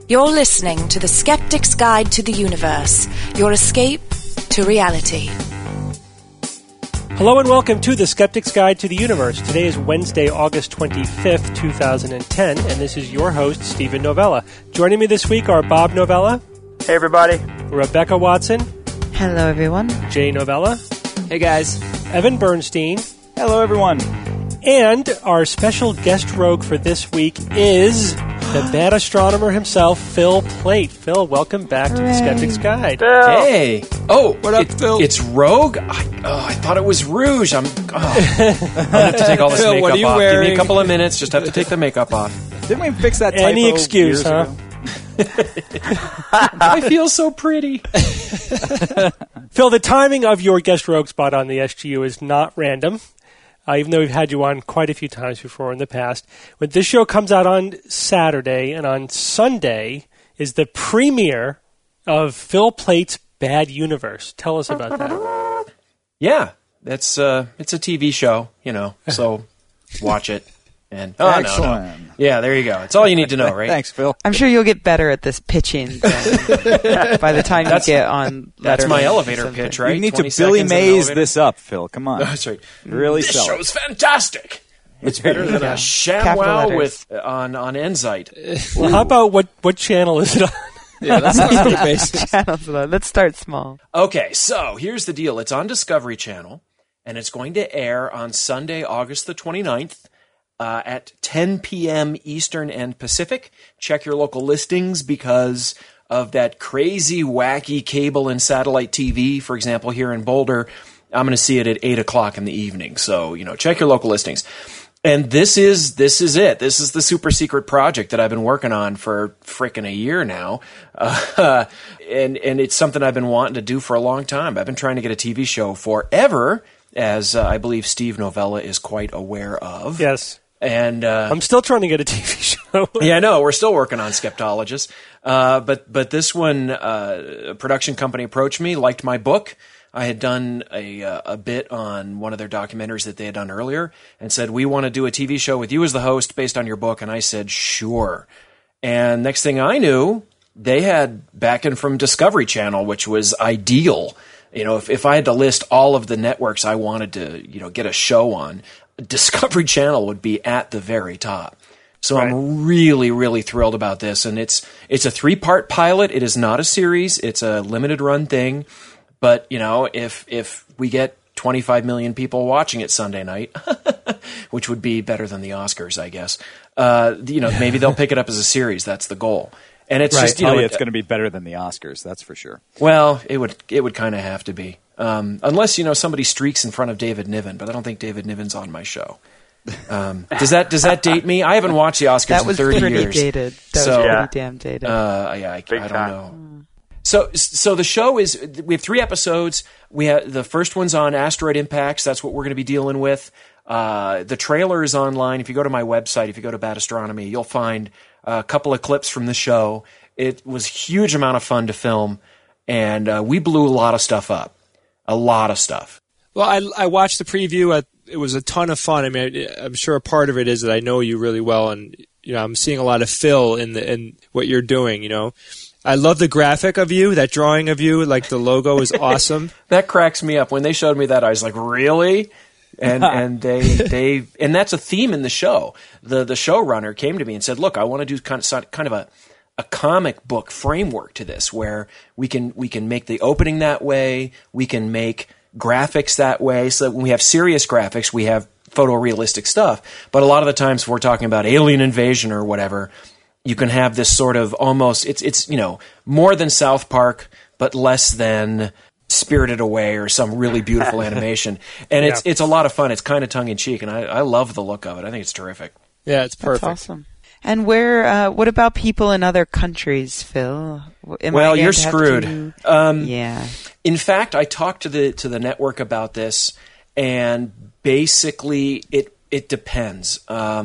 You're listening to The Skeptic's Guide to the Universe, your escape to reality. Hello and welcome to The Skeptic's Guide to the Universe. Today is Wednesday, August 25th, 2010, and this is your host, Stephen Novella. Joining me this week are Bob Novella. Hey, everybody. Rebecca Watson. Hello, everyone. Jay Novella. Hey, guys. Evan Bernstein. Hello, everyone. And our special guest rogue for this week is the bad astronomer himself, Phil Plait. Phil, welcome back to The Skeptic's Guide. Phil. Hey. Oh, what up, Phil? It's Rogue? I thought it was Rouge. I'm going to have to take all this Phil, makeup what are you off. wearing? Give me a couple of minutes. Just have to take the makeup off. Didn't we fix that typo Any excuse, years huh? ago? I feel so pretty. Phil, the timing of your guest rogue spot on the SGU is not random. Even though we've had you on quite a few times before in the past. When this show comes out on Saturday, and on Sunday is the premiere of Phil Plait's Bad Universe. Tell us about that. Yeah, it's a TV show, so watch it. And Excellent. No. Yeah, there you go. It's all you need to know, right? Thanks, Phil. I'm sure you'll get better at this pitching thing by the time you get on That's Letterman my or elevator something. pitch, right? You need 20 to Billy seconds in an Mays elevator. this up, Phil. Come on. That's right. Really This sell it. show's fantastic. It's better than a Capital ShamWow letters. on Enzyte. Well, how about what channel is it on? Yeah, that's not the basis. Channels, though. Let's start small. Okay, so here's the deal. It's on Discovery Channel, and it's going to air on Sunday, August the 29th at 10 p.m. Eastern and Pacific. Check your local listings because of that crazy, wacky cable and satellite TV. For example, here in Boulder, I'm going to see it at 8 o'clock in the evening. So, check your local listings. And this is it. This is the super secret project that I've been working on for frickin' a year now. And it's something I've been wanting to do for a long time. I've been trying to get a TV show forever, as I believe Steve Novella is quite aware of. Yes. And I'm still trying to get a TV show. yeah, no, we're still working on Skeptologist. But this one, a production company approached me, liked my book. I had done a bit on one of their documentaries that they had done earlier and said, we want to do a TV show with you as the host based on your book. And I said, sure. And next thing I knew, they had backing from Discovery Channel, which was ideal. If I had to list all of the networks I wanted to, get a show on, Discovery Channel would be at the very top. So right. I'm really, really thrilled about this. And it's a 3-part pilot. It is not a series. It's a limited run thing. But, if we get 25 million people watching it Sunday night, which would be better than the Oscars, I guess, maybe they'll pick it up as a series. That's the goal. And it's just, it's going to be better than the Oscars, that's for sure. Well, it would kind of have to be. Unless, somebody streaks in front of David Niven, but I don't think David Niven's on my show. Does that date me? I haven't watched the Oscars That was in 30 pretty years. dated. That was pretty damn dated. I don't know. So the show is, we have 3 episodes. We have, the first one's on asteroid impacts. That's what we're going to be dealing with. The trailer is online. If you go to my website, if you go to Bad Astronomy, you'll find a couple of clips from the show. It was a huge amount of fun to film, and we blew a lot of stuff up. A lot of stuff. Well, I watched the preview. It was a ton of fun. I mean, I'm sure a part of it is that I know you really well, and I'm seeing a lot of Phil in what you're doing. I love the graphic of you, that drawing of you, like the logo is awesome. That cracks me up. When they showed me that, I was like, really? And they that's a theme in the show. The showrunner came to me and said, look, I want to do kind of a comic book framework to this, where we can make the opening that way, we can make graphics that way. So when we have serious graphics, we have photorealistic stuff. But a lot of the times, if we're talking about alien invasion or whatever, you can have this sort of almost, it's more than South Park, but less than Spirited Away or some really beautiful animation. And it's a lot of fun. It's kind of tongue-in-cheek, and I love the look of it. I think it's terrific. Yeah, it's perfect. That's awesome. And what about people in other countries, Phil? Well, you're screwed. Yeah. In fact, I talked to the network about this, and basically it depends.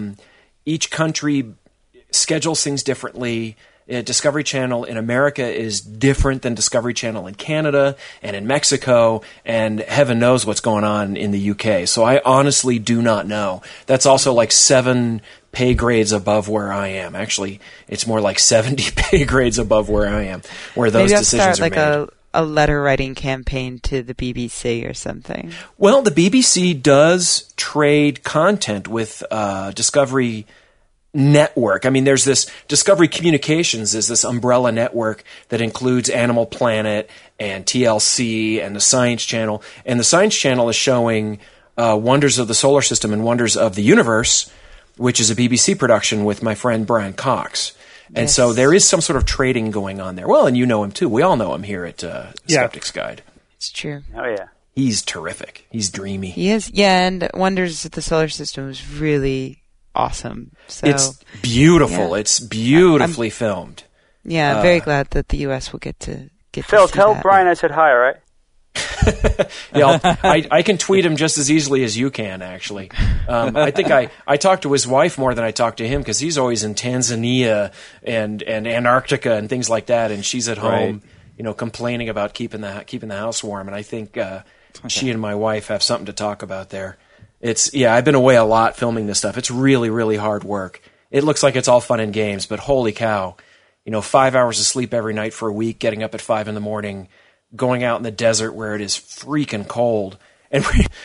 Each country schedules things differently. Discovery Channel in America is different than Discovery Channel in Canada and in Mexico, and heaven knows what's going on in the UK. So I honestly do not know. That's also like 7 pay grades above where I am. Actually, it's more like 70 pay grades above where I am, where those Maybe I'll decisions start are made. a letter writing campaign to the BBC or something. Well, the BBC does trade content with Discovery Network. I mean, there's this Discovery Communications is this umbrella network that includes Animal Planet and TLC and the Science Channel. And the Science Channel is showing Wonders of the Solar System and Wonders of the Universe, which is a BBC production with my friend Brian Cox. And so there is some sort of trading going on there. Well, and you know him too. We all know him here at Skeptic's Guide. It's true. Oh, yeah. He's terrific. He's dreamy. He is. Yeah, and Wonders of the Solar System was really awesome. So It's beautiful. Yeah. It's beautifully filmed. yeah, I'm very glad that the U.S. will get to Phil, to see tell that. Brian I said hi, all right? Yeah, I can tweet him just as easily as you can, actually. I think I talk to his wife more than I talk to him because he's always in Tanzania and Antarctica and things like that, and she's at home, complaining about keeping the house warm. And I think she and my wife have something to talk about there. I've been away a lot filming this stuff. It's really, really hard work. It looks like it's all fun and games, but holy cow, 5 hours of sleep every night for a week, getting up at 5 a.m, going out in the desert where it is freaking cold. And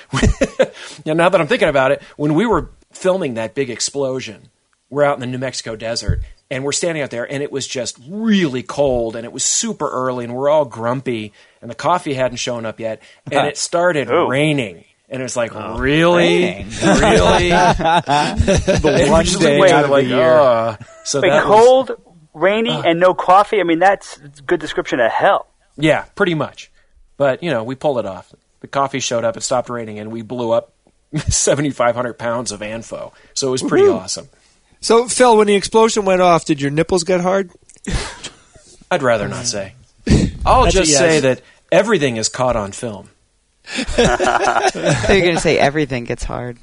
now that I'm thinking about it, when we were filming that big explosion, we're out in the New Mexico desert, and we're standing out there, and it was just really cold, and it was super early, and we're all grumpy, and the coffee hadn't shown up yet, and it started raining. And it was like, really? Really? The one day Wait, out of the year. So Wait, that cold, rainy, and no coffee? I mean, that's a good description of hell. Yeah, pretty much. But, we pulled it off. The coffee showed up, it stopped raining, and we blew up 7,500 pounds of ANFO. So it was pretty awesome. So, Phil, when the explosion went off, did your nipples get hard? I'd rather not say. I'll just say that everything is caught on film. I thought you were going to say everything gets hard.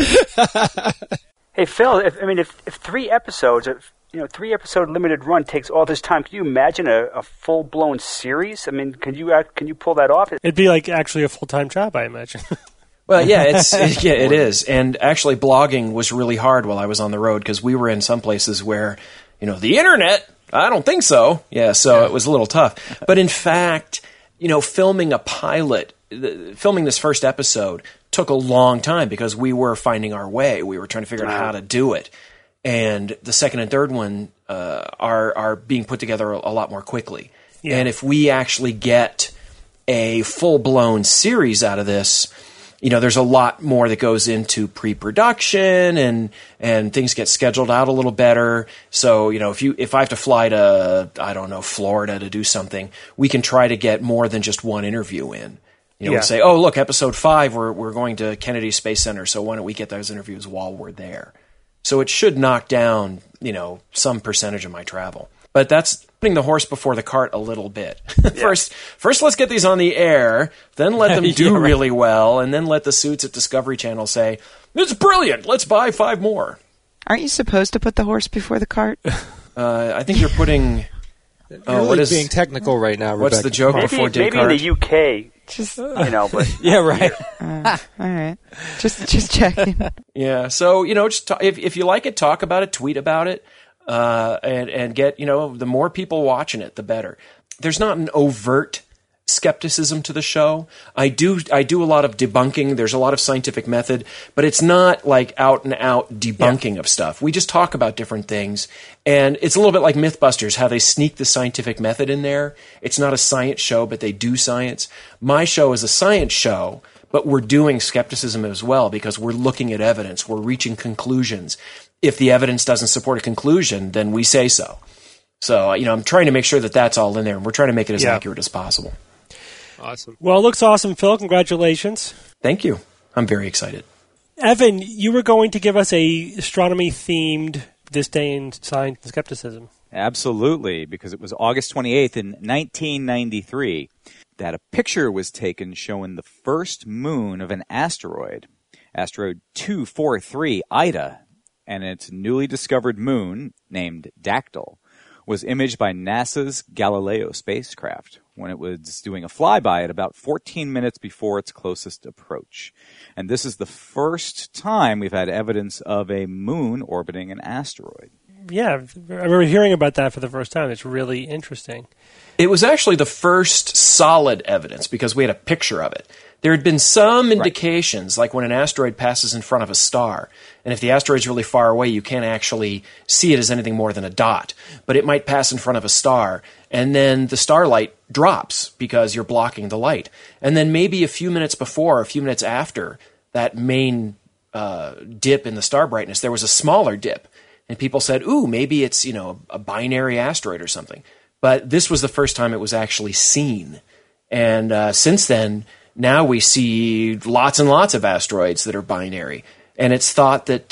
Hey, Phil, if 3 episodes, 3-episode limited run takes all this time, can you imagine a full-blown series? I mean, can you pull that off? It'd be like actually a full-time job, I imagine. Well, yeah, it is. And actually, blogging was really hard while I was on the road because we were in some places where, the internet, I don't think so. Yeah, so it was a little tough. But in fact, filming a pilot, filming this first episode took a long time because we were finding our way. We were trying to figure out how to do it. And the second and third one are being put together a lot more quickly. Yeah. And if we actually get a full-blown series out of this, there's a lot more that goes into pre-production and things get scheduled out a little better. So, if I have to fly to, I don't know, Florida to do something, we can try to get more than just one interview in. We say, oh, look, episode 5, we're going to Kennedy Space Center, so why don't we get those interviews while we're there? So it should knock down, some percentage of my travel. But that's putting the horse before the cart a little bit. First, let's get these on the air, then let them do really well, and then let the suits at Discovery Channel say, it's brilliant, let's buy 5 more. Aren't you supposed to put the horse before the cart? I think you're putting... You're being technical right now, Rebecca. What's the joke before Descartes? Maybe in the UK... Just but yeah, right. all right. Just checking. Yeah. So just if you like it, talk about it, tweet about it, and get the more people watching it, the better. There's not an overt skepticism to the show. I do a lot of debunking. There's a lot of scientific method, but it's not like out and out debunking of stuff. We just talk about different things, and it's a little bit like Mythbusters, how they sneak the scientific method in there. It's not a science show, but they do science. My show is a science show, but we're doing skepticism as well because we're looking at evidence. We're reaching conclusions. If the evidence doesn't support a conclusion, then we say so. So, I'm trying to make sure that that's all in there, and we're trying to make it as accurate as possible. Awesome. Well, it looks awesome, Phil. Congratulations. Thank you. I'm very excited. Evan, you were going to give us a astronomy-themed This Day in Science and Skepticism. Absolutely, because it was August 28th in 1993 that a picture was taken showing the first moon of an asteroid 243 Ida, and its newly discovered moon, named Dactyl, was imaged by NASA's Galileo spacecraft when it was doing a flyby at about 14 minutes before its closest approach. And this is the first time we've had evidence of a moon orbiting an asteroid. Yeah, I remember hearing about that for the first time. It's really interesting. It was actually the first solid evidence because we had a picture of it. There had been some indications, like when an asteroid passes in front of a star, and if the asteroid's really far away, you can't actually see it as anything more than a dot. But it might pass in front of a star, and then the starlight drops because you're blocking the light. And then maybe a few minutes before, a few minutes after that main dip in the star brightness, there was a smaller dip. And people said, ooh, maybe it's, a binary asteroid or something. But this was the first time it was actually seen. And since then, now we see lots and lots of asteroids that are binary. And it's thought that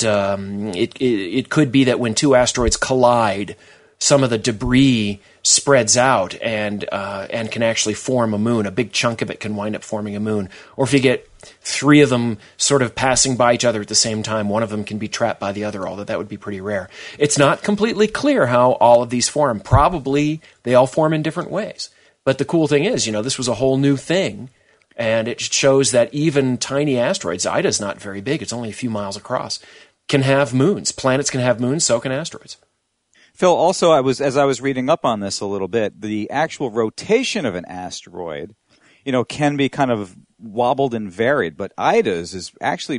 it could be that when two asteroids collide, some of the debris spreads out and can actually form a moon. A big chunk of it can wind up forming a moon. Or if you get three of them sort of passing by each other at the same time, one of them can be trapped by the other, although that would be pretty rare. It's not completely clear how all of these form. Probably they all form in different ways. But the cool thing is, this was a whole new thing. And it shows that even tiny asteroids, Ida's not very big, it's only a few miles across, can have moons. Planets can have moons, so can asteroids. Phil, also, as I was reading up on this a little bit, the actual rotation of an asteroid, can be kind of wobbled and varied, but Ida's is actually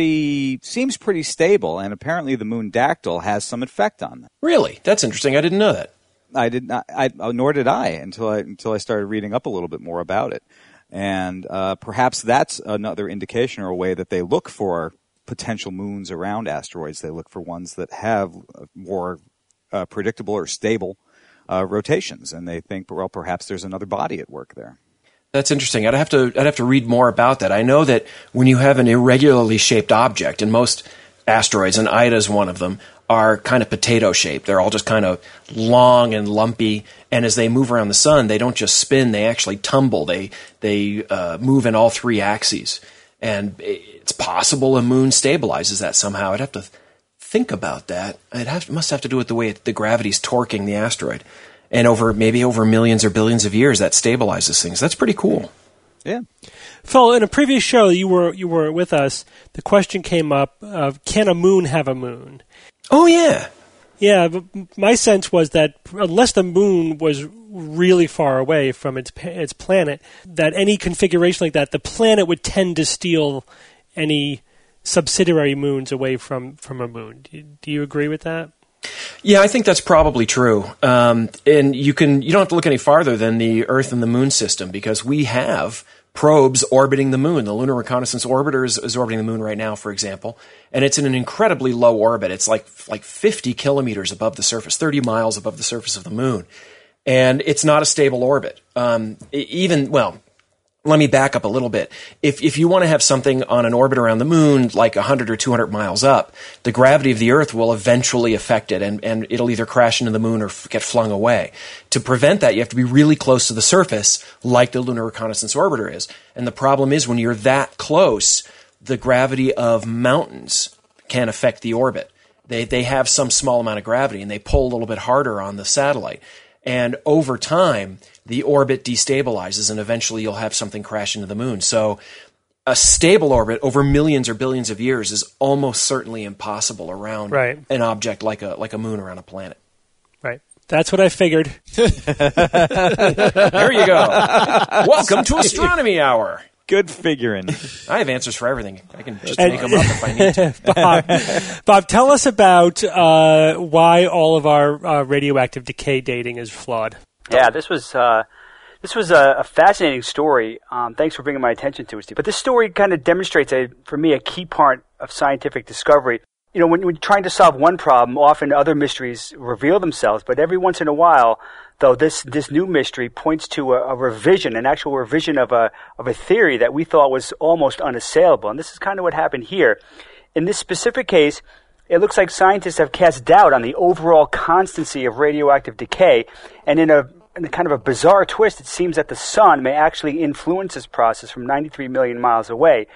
seems pretty stable, and apparently the moon Dactyl has some effect on that. Really? That's interesting. I didn't know that. I did not. Nor did I until I started reading up a little bit more about it. And perhaps that's another indication or a way that they look for potential moons around asteroids. They look for ones that have more predictable or stable rotations, and they think, well, perhaps there's another body at work there. That's interesting. I'd have to read more about that. I know that when you have an irregularly shaped object, and most asteroids, and Ida's one of them, are kind of potato-shaped. They're all just kind of long and lumpy, and as they move around the sun, they don't just spin, they actually tumble. They move in all three axes. And it's possible a moon stabilizes that somehow. I'd have to think about that. It must have to do with the way the gravity's torquing the asteroid. And over millions or billions of years, that stabilizes things. That's pretty cool. Yeah. Phil, in a previous show you were with us, the question came up of, can a moon have a moon? Oh, yeah. Yeah, but my sense was that unless the moon was really far away from its planet, that any configuration like that, the planet would tend to steal any subsidiary moons away from a moon. Do you agree with that? Yeah, I think that's probably true. And you don't have to look any farther than the Earth and the Moon system, because we have probes orbiting the moon. The Lunar Reconnaissance Orbiter is orbiting the moon right now, for example, and it's in an incredibly low orbit. It's like 50 kilometers above the surface, 30 miles above the surface of the moon, and it's not a stable orbit. Let me back up a little bit. If you want to have something on an orbit around the moon, like 100 or 200 miles up, the gravity of the Earth will eventually affect it, and it'll either crash into the moon or get flung away. To prevent that, you have to be really close to the surface, like the Lunar Reconnaissance Orbiter is. And the problem is, when you're that close, the gravity of mountains can affect the orbit. They have some small amount of gravity, and they pull a little bit harder on the satellite. And over time, the orbit destabilizes, and eventually you'll have something crash into the moon. So a stable orbit over millions or billions of years is almost certainly impossible around an object like a moon around a planet. Right. That's what I figured. There you go. Welcome to Astronomy Hour. Good figuring. I have answers for everything. I can just make them up if I need to. Bob, tell us about why all of our radioactive decay dating is flawed. Yeah, this was a fascinating story. Thanks for bringing my attention to it, Steve. But this story kind of demonstrates, for me, a key part of scientific discovery. When you're trying to solve one problem, often other mysteries reveal themselves. But every once in a while, though, this new mystery points to an actual revision of a theory that we thought was almost unassailable. And this is kind of what happened here. In this specific case, it looks like scientists have cast doubt on the overall constancy of radioactive decay. And in a kind of a bizarre twist, it seems that the sun may actually influence this process from 93 million miles away.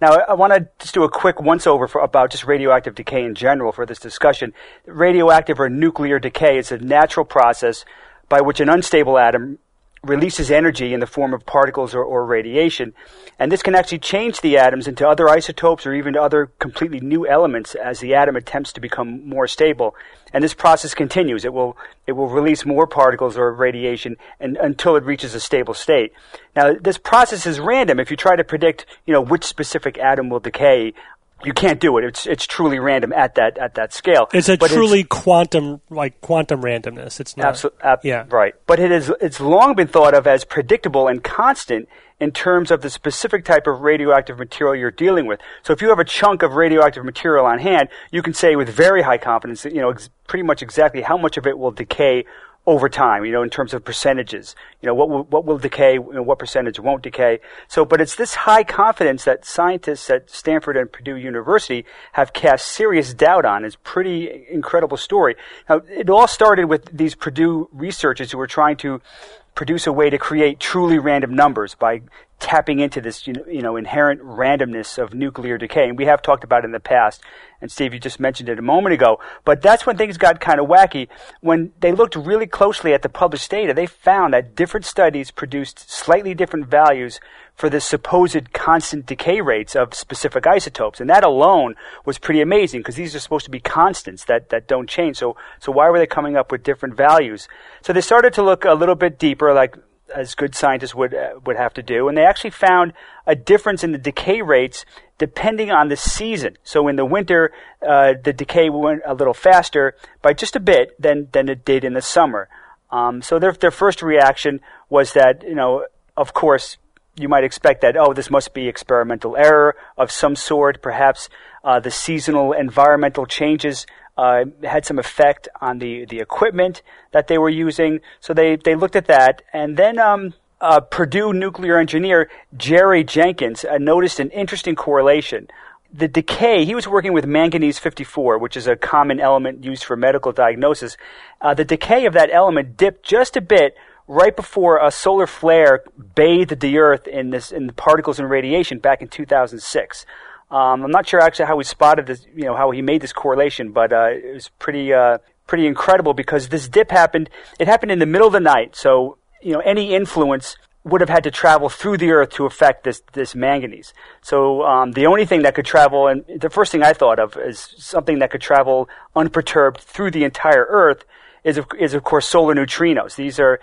Now, I want to just do a quick once-over about just radioactive decay in general for this discussion. Radioactive or nuclear decay is a natural process by which an unstable atom releases energy in the form of particles or radiation. And this can actually change the atoms into other isotopes or even other completely new elements as the atom attempts to become more stable. And this process continues. It will release more particles or radiation until it reaches a stable state. Now, this process is random. If you try to predict, which specific atom will decay, you can't do it. It's truly random at that scale. It's truly quantum randomness. It's not. Yeah. Right. But it's long been thought of as predictable and constant in terms of the specific type of radioactive material you're dealing with. So if you have a chunk of radioactive material on hand, you can say with very high confidence that, pretty much exactly how much of it will decay over time, in terms of percentages, what will decay, what percentage won't decay. So, but it's this high confidence that scientists at Stanford and Purdue University have cast serious doubt on. It's a pretty incredible story. Now, it all started with these Purdue researchers who were trying to produce a way to create truly random numbers by tapping into this, inherent randomness of nuclear decay. And we have talked about it in the past. And Steve, you just mentioned it a moment ago. But that's when things got kind of wacky. When they looked really closely at the published data, they found that different studies produced slightly different values for the supposed constant decay rates of specific isotopes. And that alone was pretty amazing because these are supposed to be constants that don't change. So why were they coming up with different values? So they started to look a little bit deeper, like as good scientists would have to do, and they actually found a difference in the decay rates depending on the season. So in the winter, the decay went a little faster by just a bit than it did in the summer. So their first reaction was that, of course, you might expect that, this must be experimental error of some sort. Perhaps the seasonal environmental changes had some effect on the equipment that they were using. So they looked at that. And then Purdue nuclear engineer Jerry Jenkins noticed an interesting correlation. The decay, he was working with manganese-54, which is a common element used for medical diagnosis. The decay of that element dipped just a bit right before a solar flare bathed the Earth in the particles and radiation back in 2006. I'm not sure actually how he spotted this, how he made this correlation, but it was pretty incredible because this dip happened. It happened in the middle of the night, so any influence would have had to travel through the Earth to affect this manganese. So the only thing that could travel, and the first thing I thought of is something that could travel unperturbed through the entire Earth is of course solar neutrinos.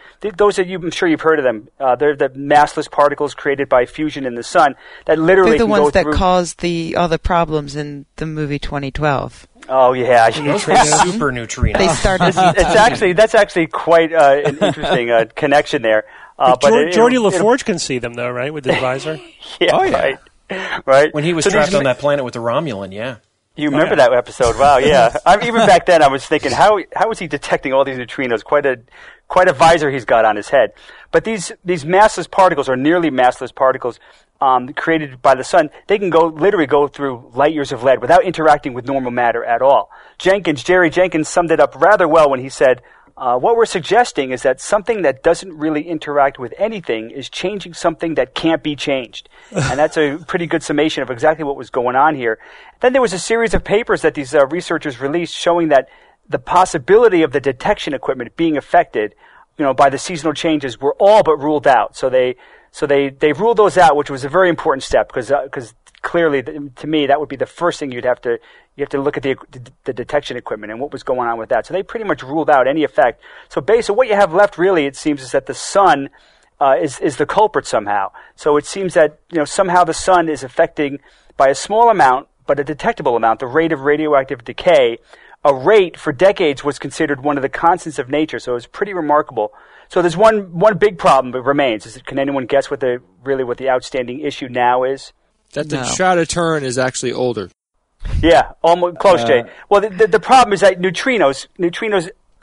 I'm sure you've heard of them. They're the massless particles created by fusion in the sun that literally they're the can ones go that through. caused the other problems in the movie 2012. Oh yeah, super neutrinos. They started. That's actually quite an interesting connection there. But Geordie LaForge can see them though, right, with his visor? Yeah, right. When he was trapped on that planet with the Romulan, yeah. You remember that episode? Wow, yeah. Even back then, I was thinking, how is he detecting all these neutrinos? Quite a visor he's got on his head. But these massless particles, or nearly massless particles, created by the sun, they can literally go through light years of lead without interacting with normal matter at all. Jerry Jenkins summed it up rather well when he said, what we're suggesting is that something that doesn't really interact with anything is changing something that can't be changed. And that's a pretty good summation of exactly what was going on here. Then there was a series of papers that these researchers released showing that the possibility of the detection equipment being affected, by the seasonal changes were all but ruled out. So they ruled those out, which was a very important step because clearly, to me, that would be the first thing you have to look at the detection equipment and what was going on with that. So they pretty much ruled out any effect. So basically, what you have left really, it seems, is that the sun is the culprit somehow. So it seems that somehow the sun is affecting by a small amount, but a detectable amount, the rate of radioactive decay. A rate for decades was considered one of the constants of nature. So it's pretty remarkable. So there's one big problem that remains. Can anyone guess what the outstanding issue now is? That the shot of Turin is actually older. Yeah, almost close, Jay. Well, the problem is that neutrinos,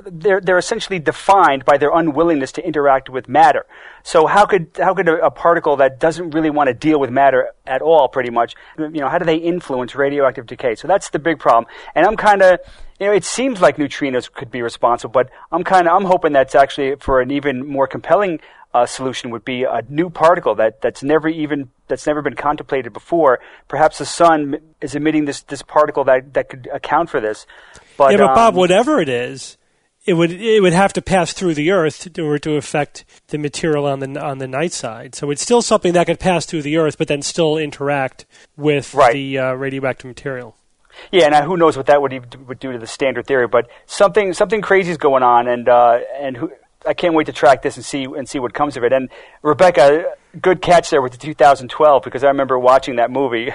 they're essentially defined by their unwillingness to interact with matter. So how could a particle that doesn't really want to deal with matter at all, pretty much, how do they influence radioactive decay? So that's the big problem. And I'm kind of, it seems like neutrinos could be responsible, but I'm hoping that's actually for an even more compelling solution would be a new particle that's never been contemplated before. Perhaps the sun is emitting this particle that could account for this. But Bob, whatever it is, it would have to pass through the Earth to affect the material on the night side. So it's still something that could pass through the Earth, but then still interact with the radioactive material. Yeah, and who knows what that would do to the standard theory? But something crazy is going on, and I can't wait to track this and see what comes of it. And Rebecca, good catch there with the 2012, because I remember watching that movie,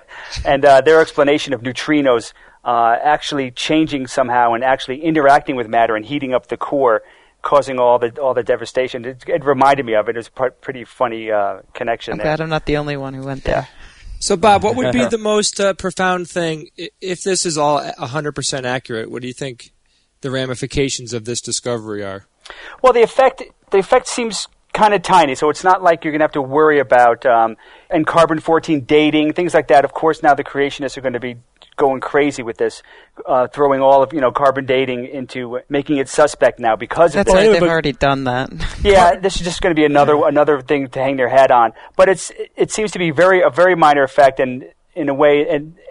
and their explanation of neutrinos actually changing somehow and actually interacting with matter and heating up the core, causing all the devastation. It reminded me of it. It was a pretty funny connection. I'm glad I'm not the only one who went there. So, Bob, what would be the most profound thing, if this is all 100% accurate, what do you think the ramifications of this discovery are? Well, the effect seems kind of tiny, so it's not like you're going to have to worry about and carbon-14 dating, things like that. Of course, now the creationists are going to be going crazy with this, throwing all of carbon dating into making it suspect now because of this. That's right, they've already done that. Yeah, this is just going to be another thing to hang their head on. But it seems to be a very minor effect, and in a way,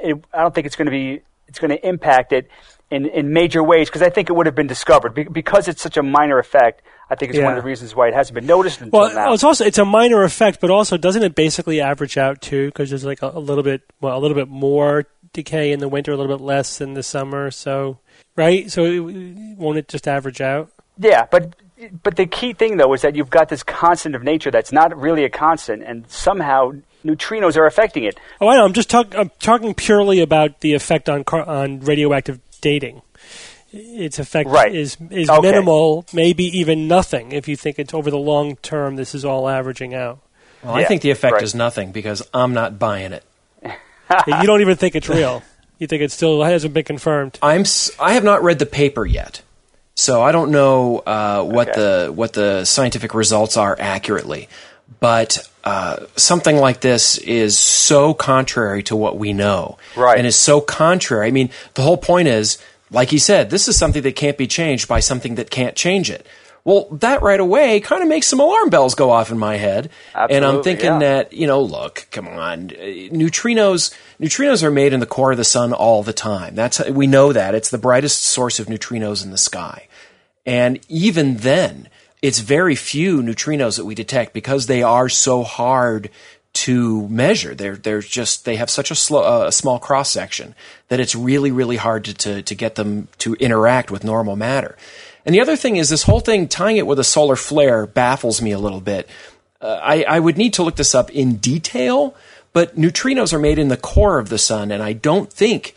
I don't think it's going to impact it in major ways, because I think it would have been discovered because it's such a minor effect. I think it's one of the reasons why it hasn't been noticed until now. It's a minor effect, but also doesn't it basically average out too? Because there's like a little bit more decay in the winter, a little bit less in the summer. So right, so won't it just average out? Yeah, but the key thing though is that you've got this constant of nature that's not really a constant, and somehow neutrinos are affecting it. Oh, I know. I'm talking purely about the effect on radioactive dating. Its effect is minimal, maybe even nothing, if you think it's over the long term this is all averaging out. Well, I think the effect is nothing because I'm not buying it. You don't even think it's real. You think it still hasn't been confirmed. I have not read the paper yet, so I don't know what the scientific results are accurately. But something like this is so contrary to what we know, and is so contrary. I mean, the whole point is, like he said, this is something that can't be changed by something that can't change it. Well, that right away kind of makes some alarm bells go off in my head. Absolutely, and I'm thinking that, look, come on, neutrinos are made in the core of the sun all the time. We know that. It's the brightest source of neutrinos in the sky. And even then, it's very few neutrinos that we detect because they are so hard to measure. They have such a small cross section that it's really, really hard to get them to interact with normal matter. And the other thing is, this whole thing, tying it with a solar flare, baffles me a little bit. I would need to look this up in detail, but neutrinos are made in the core of the sun, and I don't think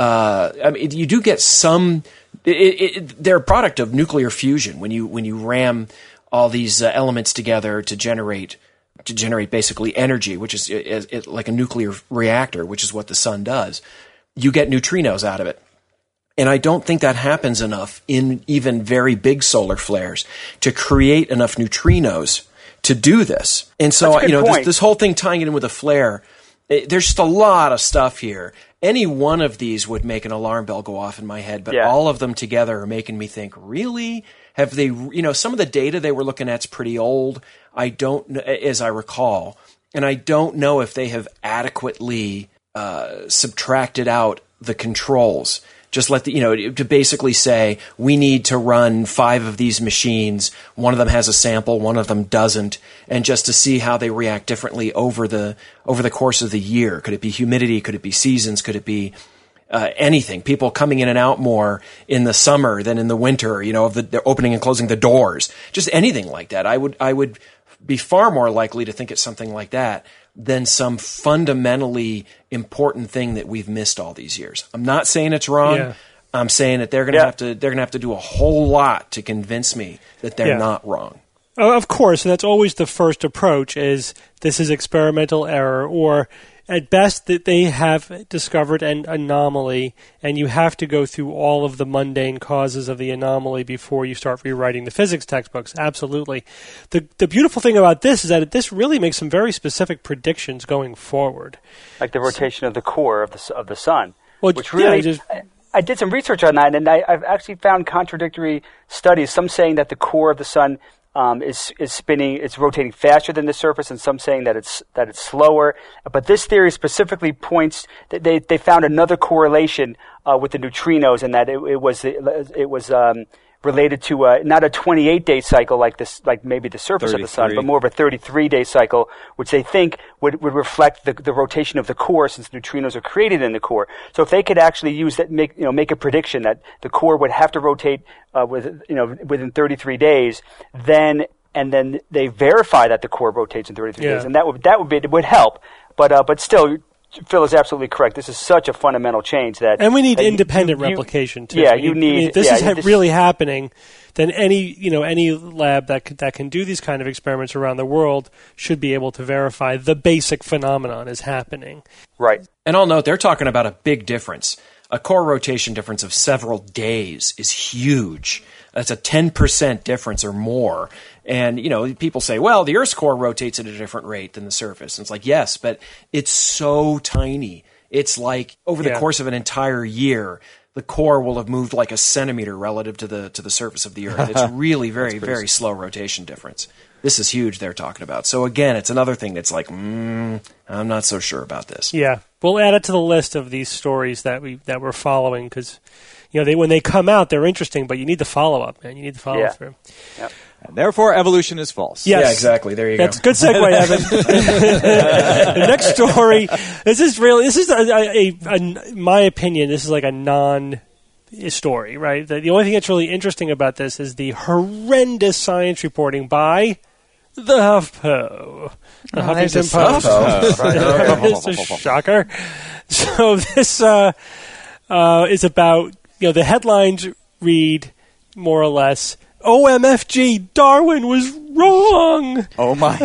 you do get some. They're a product of nuclear fusion when you ram all these elements together to generate basically energy, which is like a nuclear reactor, which is what the sun does. You get neutrinos out of it. And I don't think that happens enough in even very big solar flares to create enough neutrinos to do this. And so, this whole thing tying it in with a flare, there's just a lot of stuff here. Any one of these would make an alarm bell go off in my head, but all of them together are making me think, really? Have they, some of the data they were looking at's pretty old. I don't know, as I recall, and I don't know if they have adequately subtracted out the controls. Just let to basically say, we need to run 5 of these machines. One of them has a sample, one of them doesn't, and just to see how they react differently over the course of the year. Could it be humidity? Could it be seasons? Could it be anything? People coming in and out more in the summer than in the winter. They're opening and closing the doors. Just anything like that. I would be far more likely to think it's something like that than some fundamentally important thing that we've missed all these years. I'm not saying it's wrong. Yeah. I'm saying that they're going to have to do a whole lot to convince me that they're not wrong. Of course, and that's always the first approach: is this is experimental error, or At best, that they have discovered an anomaly, and you have to go through all of the mundane causes of the anomaly before you start rewriting the physics textbooks. Absolutely. The beautiful thing about this is that this really makes some very specific predictions going forward. Like the rotation of the core of the sun. Well, which really, I did some research on that, and I've actually found contradictory studies. Some saying that the core of the sun is spinning, it's rotating faster than the surface, and some saying that it's slower. But this theory specifically points that they found another correlation with the neutrinos, and that it was related to not a 28-day cycle like maybe the surface 33. Of the sun, but more of a 33-day cycle, which they think would reflect the rotation of the core, since neutrinos are created in the core. So if they could actually use that, make a prediction that the core would have to rotate within 33 days, then they verify that the core rotates in 33 days, and that would help. But still, Phil is absolutely correct. This is such a fundamental change and we need independent replication too. Yeah, you need. If this is really happening, then any lab that can do these kind of experiments around the world should be able to verify the basic phenomenon is happening. Right. And I'll note they're talking about a big difference. A core rotation difference of several days is huge. That's a 10% difference or more. And, people say, well, the Earth's core rotates at a different rate than the surface. And it's like, yes, but it's so tiny. It's like over the course of an entire year, the core will have moved like a centimeter relative to the surface of the Earth. It's really very, very slow rotation difference. This is huge they're talking about. So again, it's another thing that's like, I'm not so sure about this. Yeah. We'll add it to the list of these stories that we're following, because when they come out, they're interesting, but you need the follow-up, man. You need the follow-up through. Yep. And therefore, evolution is false. Yes. Yeah, exactly. There you go. That's a good segue, Evan. The next story. This is in my opinion, this is like a non-story, right? The only thing that's really interesting about this is the horrendous science reporting by the HuffPo. The Huffington Post. It's a shocker. So this is about, the headlines read more or less, OMFG, Darwin was wrong. Oh my.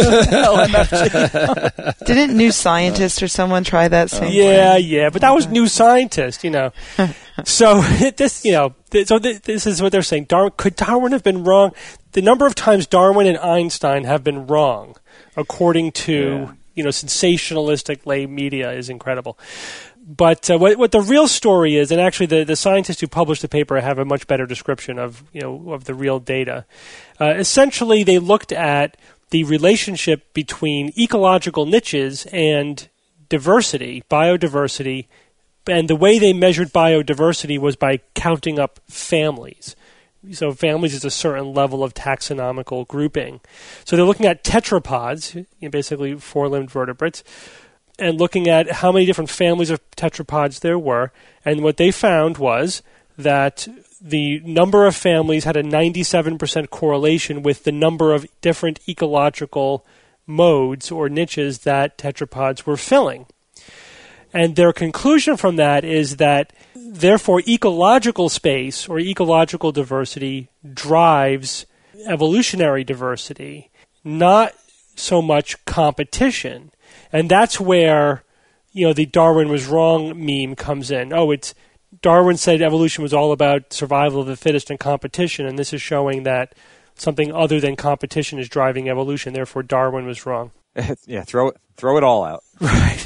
OMFG. Didn't New Scientist or someone try that same way? Yeah, but that was New Scientist, So this is what they're saying. Could Darwin have been wrong? The number of times Darwin and Einstein have been wrong, according to sensationalistic lay media, is incredible. But what the real story is, and actually the scientists who published the paper have a much better description of the real data. Essentially, they looked at the relationship between ecological niches and diversity, biodiversity, and the way they measured biodiversity was by counting up families. So families is a certain level of taxonomical grouping. So they're looking at tetrapods, basically four-limbed vertebrates, and looking at how many different families of tetrapods there were. And what they found was that the number of families had a 97% correlation with the number of different ecological modes or niches that tetrapods were filling. And their conclusion from that is that, therefore, ecological space or ecological diversity drives evolutionary diversity, not so much competition. And that's where, the Darwin was wrong meme comes in. It's Darwin said evolution was all about survival of the fittest and competition, and this is showing that something other than competition is driving evolution. Therefore, Darwin was wrong. Yeah, throw it all out. Right.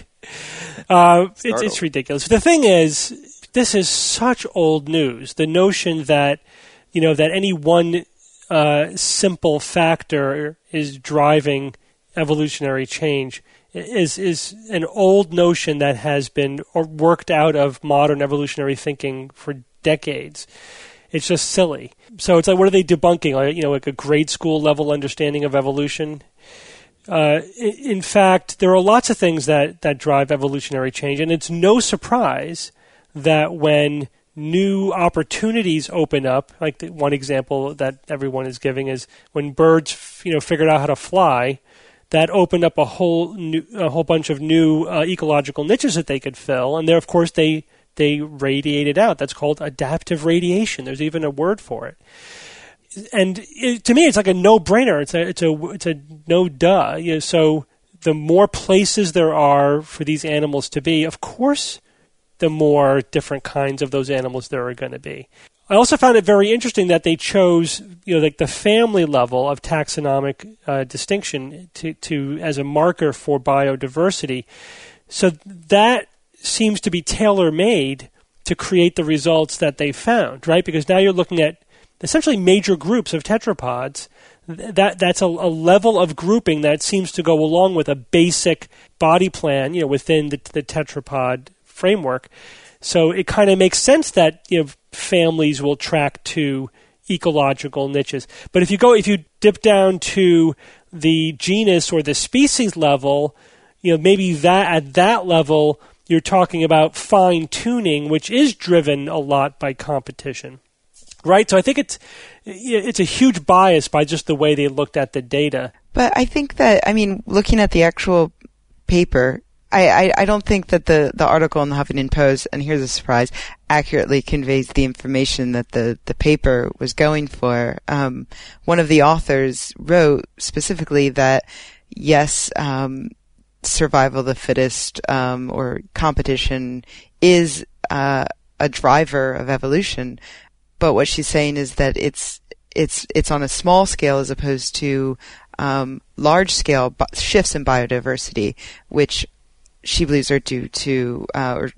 It's ridiculous. The thing is, this is such old news. The notion that that any one simple factor is driving evolutionary change is an old notion that has been worked out of modern evolutionary thinking for decades. It's just silly. So it's like, what are they debunking? Like a grade school level understanding of evolution. In fact, there are lots of things that drive evolutionary change, and it's no surprise that when new opportunities open up, like the one example that everyone is giving is when birds, figured out how to fly, that opened up a whole bunch of new ecological niches that they could fill, and there, of course, they radiated out. That's called adaptive radiation. There's even a word for it. And to me, it's like a no-brainer. It's a no duh. So the more places there are for these animals to be, of course, the more different kinds of those animals there are going to be. I also found it very interesting that they chose, like the family level of taxonomic distinction to as a marker for biodiversity. So that seems to be tailor-made to create the results that they found, right? Because now you're looking at essentially major groups of tetrapods. That's a level of grouping that seems to go along with a basic body plan, within the tetrapod framework. So it kind of makes sense that families will track to ecological niches. But if you dip down to the genus or the species level, maybe that at that level you're talking about fine tuning, which is driven a lot by competition, right? So I think it's a huge bias by just the way they looked at the data. But I think that, looking at the actual paper, I don't think that the article in the Huffington Post, and here's a surprise, accurately conveys the information that the paper was going for. One of the authors wrote specifically that, yes, survival of the fittest, or competition is a driver of evolution. But what she's saying is that it's on a small scale as opposed to large scale shifts in biodiversity, which she believes are due to,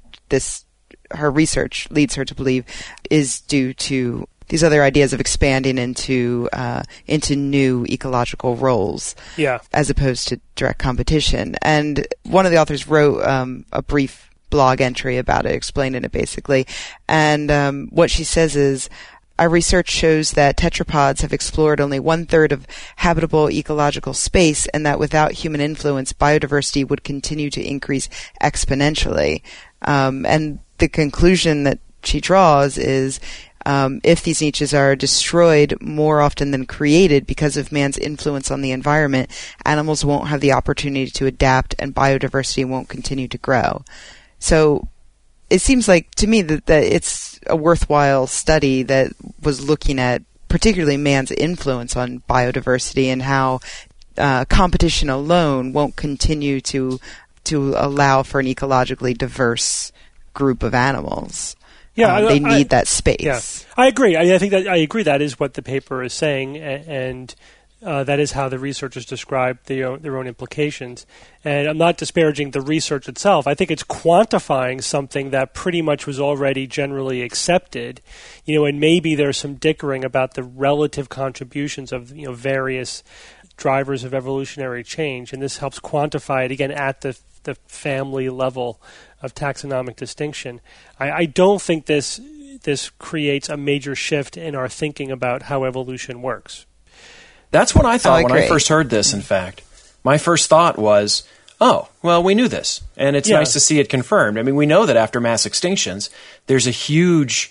her research leads her to believe is due to these other ideas of expanding into new ecological roles, as opposed to direct competition. And one of the authors wrote a brief blog entry about it, explaining it basically. And what she says is, our research shows that tetrapods have explored only 1/3 of habitable ecological space, and that without human influence, biodiversity would continue to increase exponentially. And the conclusion that she draws is, if these niches are destroyed more often than created because of man's influence on the environment, animals won't have the opportunity to adapt, and biodiversity won't continue to grow. So it seems like to me that it's a worthwhile study that was looking at particularly man's influence on biodiversity and how competition alone won't continue to allow for an ecologically diverse group of animals. They need that space. Yeah, I agree. I agree. That is what the paper is saying, and that is how the researchers describe their own implications. And I'm not disparaging the research itself. I think it's quantifying something that pretty much was already generally accepted. And maybe there's some dickering about the relative contributions of various drivers of evolutionary change, and this helps quantify it again at the family level of taxonomic distinction. I don't think this creates a major shift in our thinking about how evolution works. That's what I thought when I first heard this, in fact. My first thought was, oh, well, we knew this, and it's nice to see it confirmed. We know that after mass extinctions, there's a huge,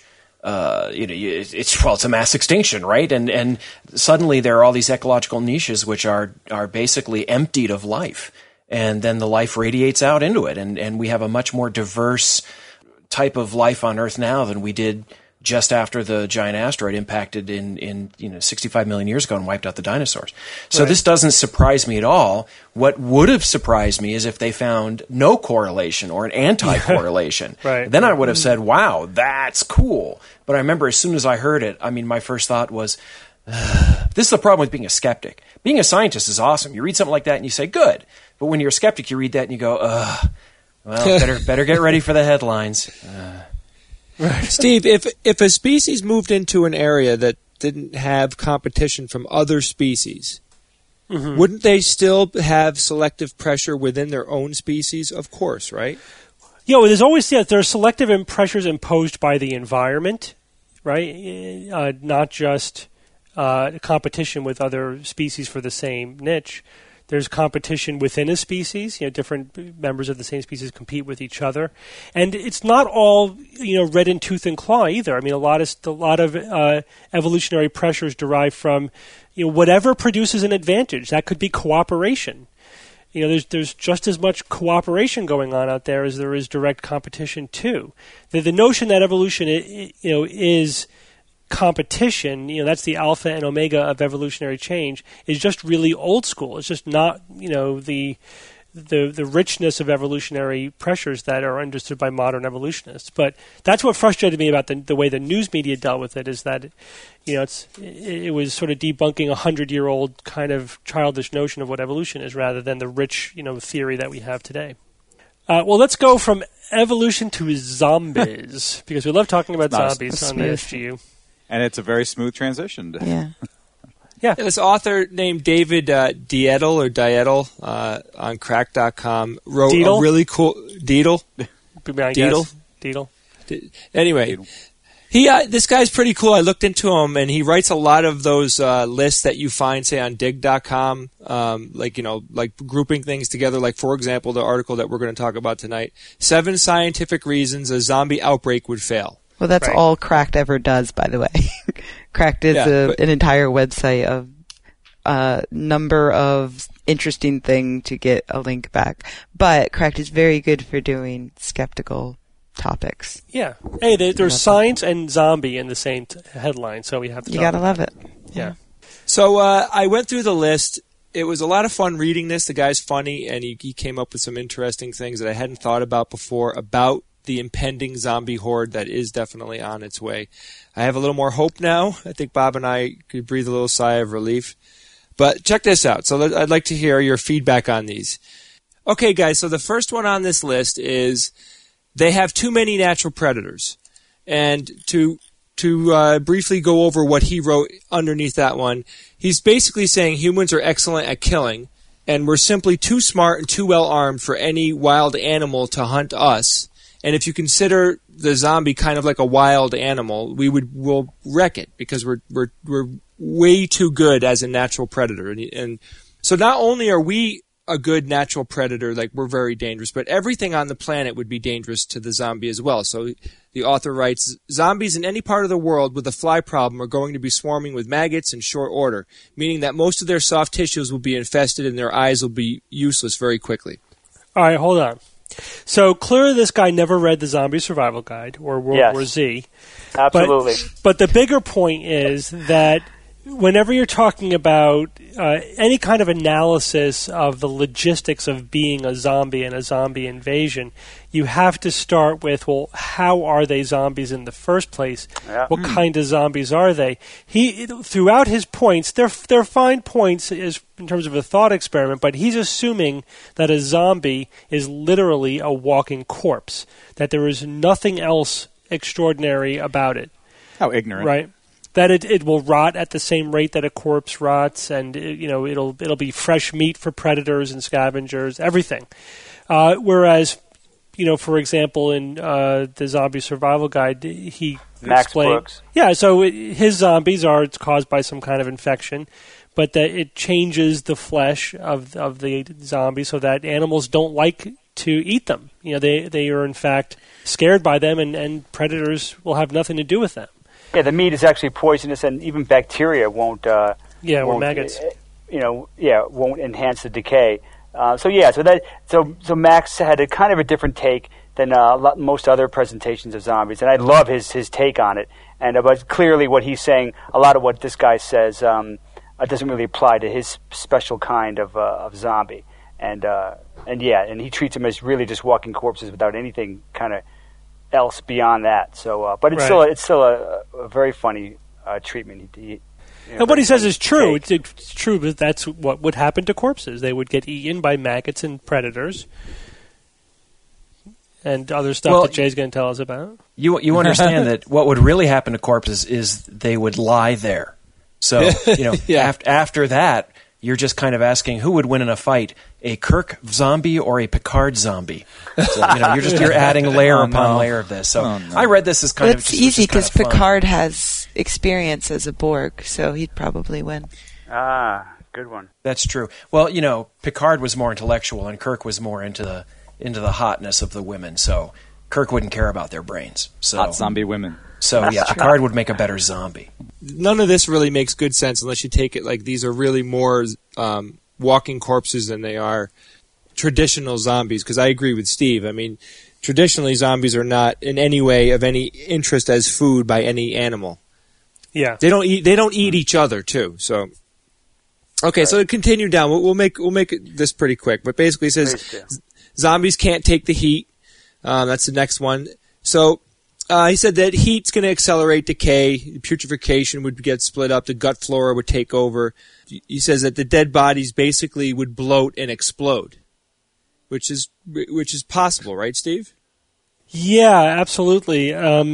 it's a mass extinction, right? And suddenly there are all these ecological niches which are basically emptied of life, and then the life radiates out into it, and we have a much more diverse type of life on Earth now than we did just after the giant asteroid impacted in 65 million years ago and wiped out the dinosaurs. So This doesn't surprise me at all. What would have surprised me is if they found no correlation or an anti-correlation. Right. Then I would have said, wow, that's cool. But I remember as soon as I heard it, my first thought was, this is the problem with being a skeptic. Being a scientist is awesome. You read something like that and you say, good. But when you're a skeptic, you read that and you go, well, better get ready for the headlines. Right. Steve, if a species moved into an area that didn't have competition from other species, wouldn't they still have selective pressure within their own species? Of course, right? There's always there are selective pressures imposed by the environment, right? Not just competition with other species for the same niche. There's competition within a species. Different members of the same species compete with each other, and it's not all red in tooth and claw either. A lot of evolutionary pressures derive from whatever produces an advantage. That could be cooperation. There's just as much cooperation going on out there as there is direct competition too. The notion that evolution is competition, that's the alpha and omega of evolutionary change, is just really old school. It's just not, the the richness of evolutionary pressures that are understood by modern evolutionists. But that's what frustrated me about the way the news media dealt with it, is that it was sort of debunking 100-year-old kind of childish notion of what evolution is, rather than the rich theory that we have today. Well, let's go from evolution to zombies, because we love talking about zombies on the SGU. And it's a very smooth transition. Yeah. Yeah. This author named David Dietl on Crack.com wrote a really cool... Dietl? Dietl. Anyway, this guy's pretty cool. I looked into him, and he writes a lot of those lists that you find, say, on Dig.com, like grouping things together. Like, for example, the article that we're going to talk about tonight, 7 scientific reasons a zombie outbreak would fail. Well, that's all Cracked ever does, by the way. Cracked is an entire website of number of interesting thing to get a link back. But Cracked is very good for doing skeptical topics. Yeah. Hey, there's science and zombie in the same headline, so we have to. You gotta love it. Yeah. So I went through the list. It was a lot of fun reading this. The guy's funny, and he came up with some interesting things that I hadn't thought about before about the impending zombie horde that is definitely on its way. I have a little more hope now. I think Bob and I could breathe a little sigh of relief. But check this out. So I'd like to hear your feedback on these. Okay, guys, so the first one on this list is they have too many natural predators. And to briefly go over what he wrote underneath that one, he's basically saying humans are excellent at killing, and we're simply too smart and too well armed for any wild animal to hunt us. And if you consider the zombie kind of like a wild animal, we'll wreck it because we're way too good as a natural predator. And so not only are we a good natural predator, like we're very dangerous, but everything on the planet would be dangerous to the zombie as well. So the author writes, zombies in any part of the world with a fly problem are going to be swarming with maggots in short order, meaning that most of their soft tissues will be infested and their eyes will be useless very quickly. All right, hold on. So clearly this guy never read the Zombie Survival Guide or World War Z. Absolutely. But the bigger point is that whenever you're talking about any kind of analysis of the logistics of being a zombie and a zombie invasion, you have to start with, well, how are they zombies in the first place? Yeah. What kind of zombies are they? Throughout his points, they're fine points in terms of a thought experiment, but he's assuming that a zombie is literally a walking corpse, that there is nothing else extraordinary about it. How ignorant. Right? That it will rot at the same rate that a corpse rots, and it'll be fresh meat for predators and scavengers, everything. Whereas, for example, in the Zombie Survival Guide, he Max explained, Brooks. Yeah, so his zombies it's caused by some kind of infection, but that it changes the flesh of the zombie so that animals don't like to eat them. They are in fact scared by them, and predators will have nothing to do with them. Yeah, the meat is actually poisonous, and even bacteria won't. Or maggots. Won't enhance the decay. So Max had a kind of a different take than most other presentations of zombies, and I love his take on it. But clearly, what he's saying, a lot of what this guy says, doesn't really apply to his special kind of zombie. And he treats them as really just walking corpses without anything kind of else beyond that. So, but it's still a very funny treatment. And what he says is true. It's true, but that's what would happen to corpses. They would get eaten by maggots and predators, and other stuff that Jay's going to tell us about. You understand that what would really happen to corpses is they would lie there. So after that, you're just kind of asking who would win in a fight, a Kirk zombie or a Picard zombie. So, you're adding layer upon layer of this. So I read this as kind of it's easy because Picard has experience as a Borg, so he'd probably win. Ah, good one. That's true. Well, Picard was more intellectual, and Kirk was more into the hotness of the women. So Kirk wouldn't care about their brains. So hot zombie women. So Picard would make a better zombie. None of this really makes good sense unless you take it like these are really more walking corpses than they are traditional zombies. Because I agree with Steve. I mean, traditionally zombies are not in any way of any interest as food by any animal. Yeah, they don't eat each other too. So Okay, so to continue down, we'll make this pretty quick. But basically, it says zombies can't take the heat. That's the next one. So he said that heat's going to accelerate decay. Putrefaction would get split up. The gut flora would take over. He says that the dead bodies basically would bloat and explode, which is possible, right, Steve? Yeah, absolutely.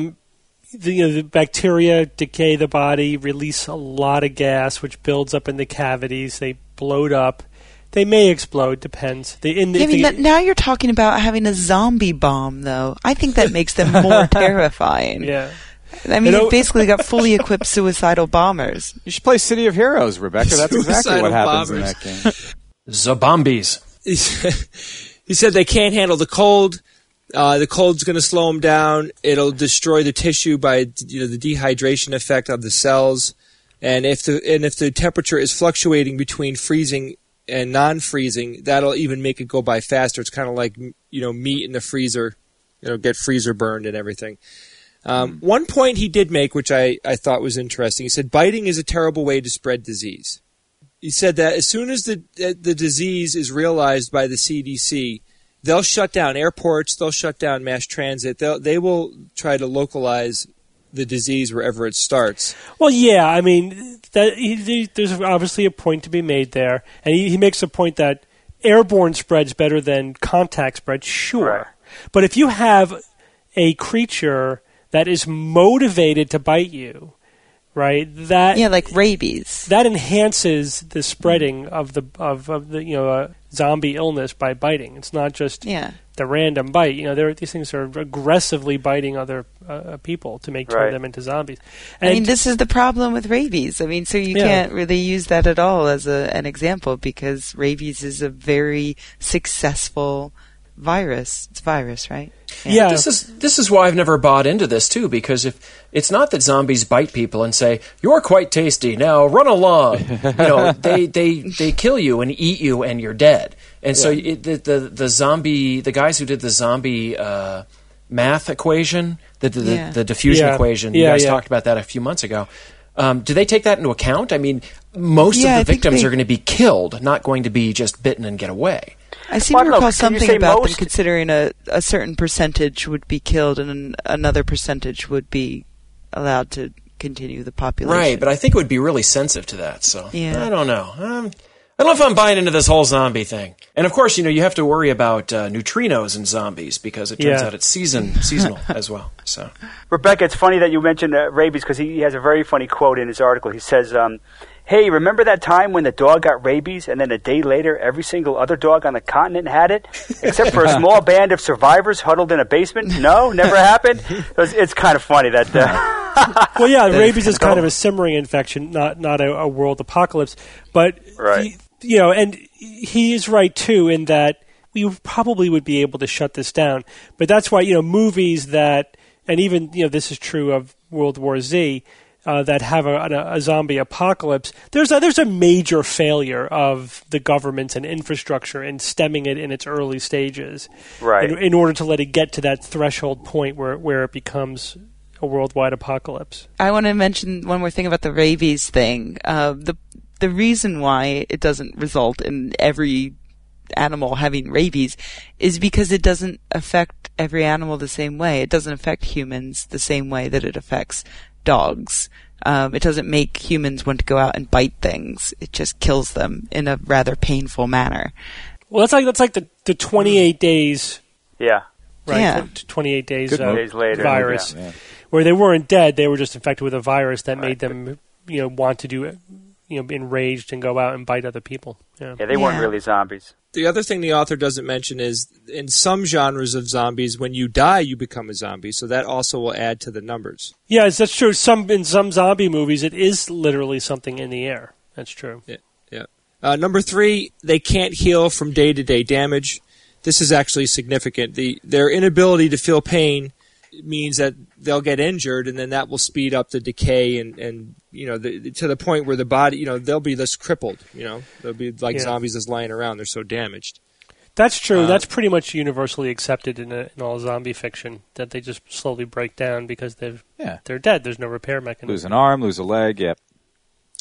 The bacteria decay the body, release a lot of gas, which builds up in the cavities. They bloat up. They may explode, depends. Now you're talking about having a zombie bomb, though. I think that makes them more terrifying. Yeah. I mean, you've basically got fully equipped suicidal bombers. You should play City of Heroes, Rebecca. That's exactly what happens in that game. Zombies. He said they can't handle the cold. The cold's going to slow them down. It'll destroy the tissue by the dehydration effect of the cells. And if the temperature is fluctuating between freezing and non-freezing, that'll even make it go by faster. It's kind of like meat in the freezer, get freezer burned and everything. One point he did make, which I thought was interesting, he said biting is a terrible way to spread disease. He said that as soon as the disease is realized by the CDC, they'll shut down airports, they'll shut down mass transit, they will try to localize the disease wherever it starts. Well, yeah, I mean, there's obviously a point to be made there, and he makes a point that airborne spreads better than contact spread, sure. Right. But if you have a creature that is motivated to bite you, right? Like rabies. That enhances the spreading of the zombie illness by biting. It's not just the random bite. These things are aggressively biting other people to turn them into zombies. And this is the problem with rabies. So you can't really use that at all as an example, because rabies is a very successful virus. It's a virus, right? Yeah. This is why I've never bought into this too, because if it's not that zombies bite people and say you're quite tasty, now run along, they kill you and eat you and you're dead. And so the guys who did the zombie math equation, the diffusion equation, you guys talked about that a few months ago. Do they take that into account? I mean, most of the victims are going to be killed, not going to be just bitten and get away. I seem to recall something about them considering a certain percentage would be killed and another percentage would be allowed to continue the population. Right, but I think it would be really sensitive to that, so I don't know. I don't know if I'm buying into this whole zombie thing. And of course, you have to worry about neutrinos and zombies, because it turns out it's seasonal as well. So, Rebecca, it's funny that you mentioned rabies, because he has a very funny quote in his article. He says, hey, remember that time when the dog got rabies and then a day later every single other dog on the continent had it? Except for a small band of survivors huddled in a basement? No? Never happened? It's kind of funny that... Well, yeah, rabies is kind of a simmering infection, not a world apocalypse. But, right. And he is right, too, in that we probably would be able to shut this down. But that's why, movies that, and even, this is true of World War Z, that have a zombie apocalypse, there's a major failure of the governments and infrastructure in stemming it in its early stages, right? In order to let it get to that threshold point where it becomes a worldwide apocalypse. I want to mention one more thing about the rabies thing. The reason why it doesn't result in every animal having rabies is because it doesn't affect every animal the same way. It doesn't affect humans the same way that it affects dogs. It doesn't make humans want to go out and bite things. It just kills them in a rather painful manner. Well, that's like the 28 days. Yeah. Right. Yeah. 28 days days later, virus, where they weren't dead. They were just infected with a virus that made them, want to do it, enraged and go out and bite other people. Yeah, they weren't really zombies. The other thing the author doesn't mention is in some genres of zombies, when you die, you become a zombie. So that also will add to the numbers. Yes, that's true. In some zombie movies, it is literally something in the air. That's true. Yeah. Number 3, they can't heal from day-to-day damage. This is actually significant. Their inability to feel pain means that they'll get injured, and then that will speed up the decay and to the point where the body, they'll be less crippled. They'll be like zombies just lying around. They're so damaged. That's true. That's pretty much universally accepted in all zombie fiction, that they just slowly break down because they're dead. There's no repair mechanism. Lose an arm, lose a leg. Yep.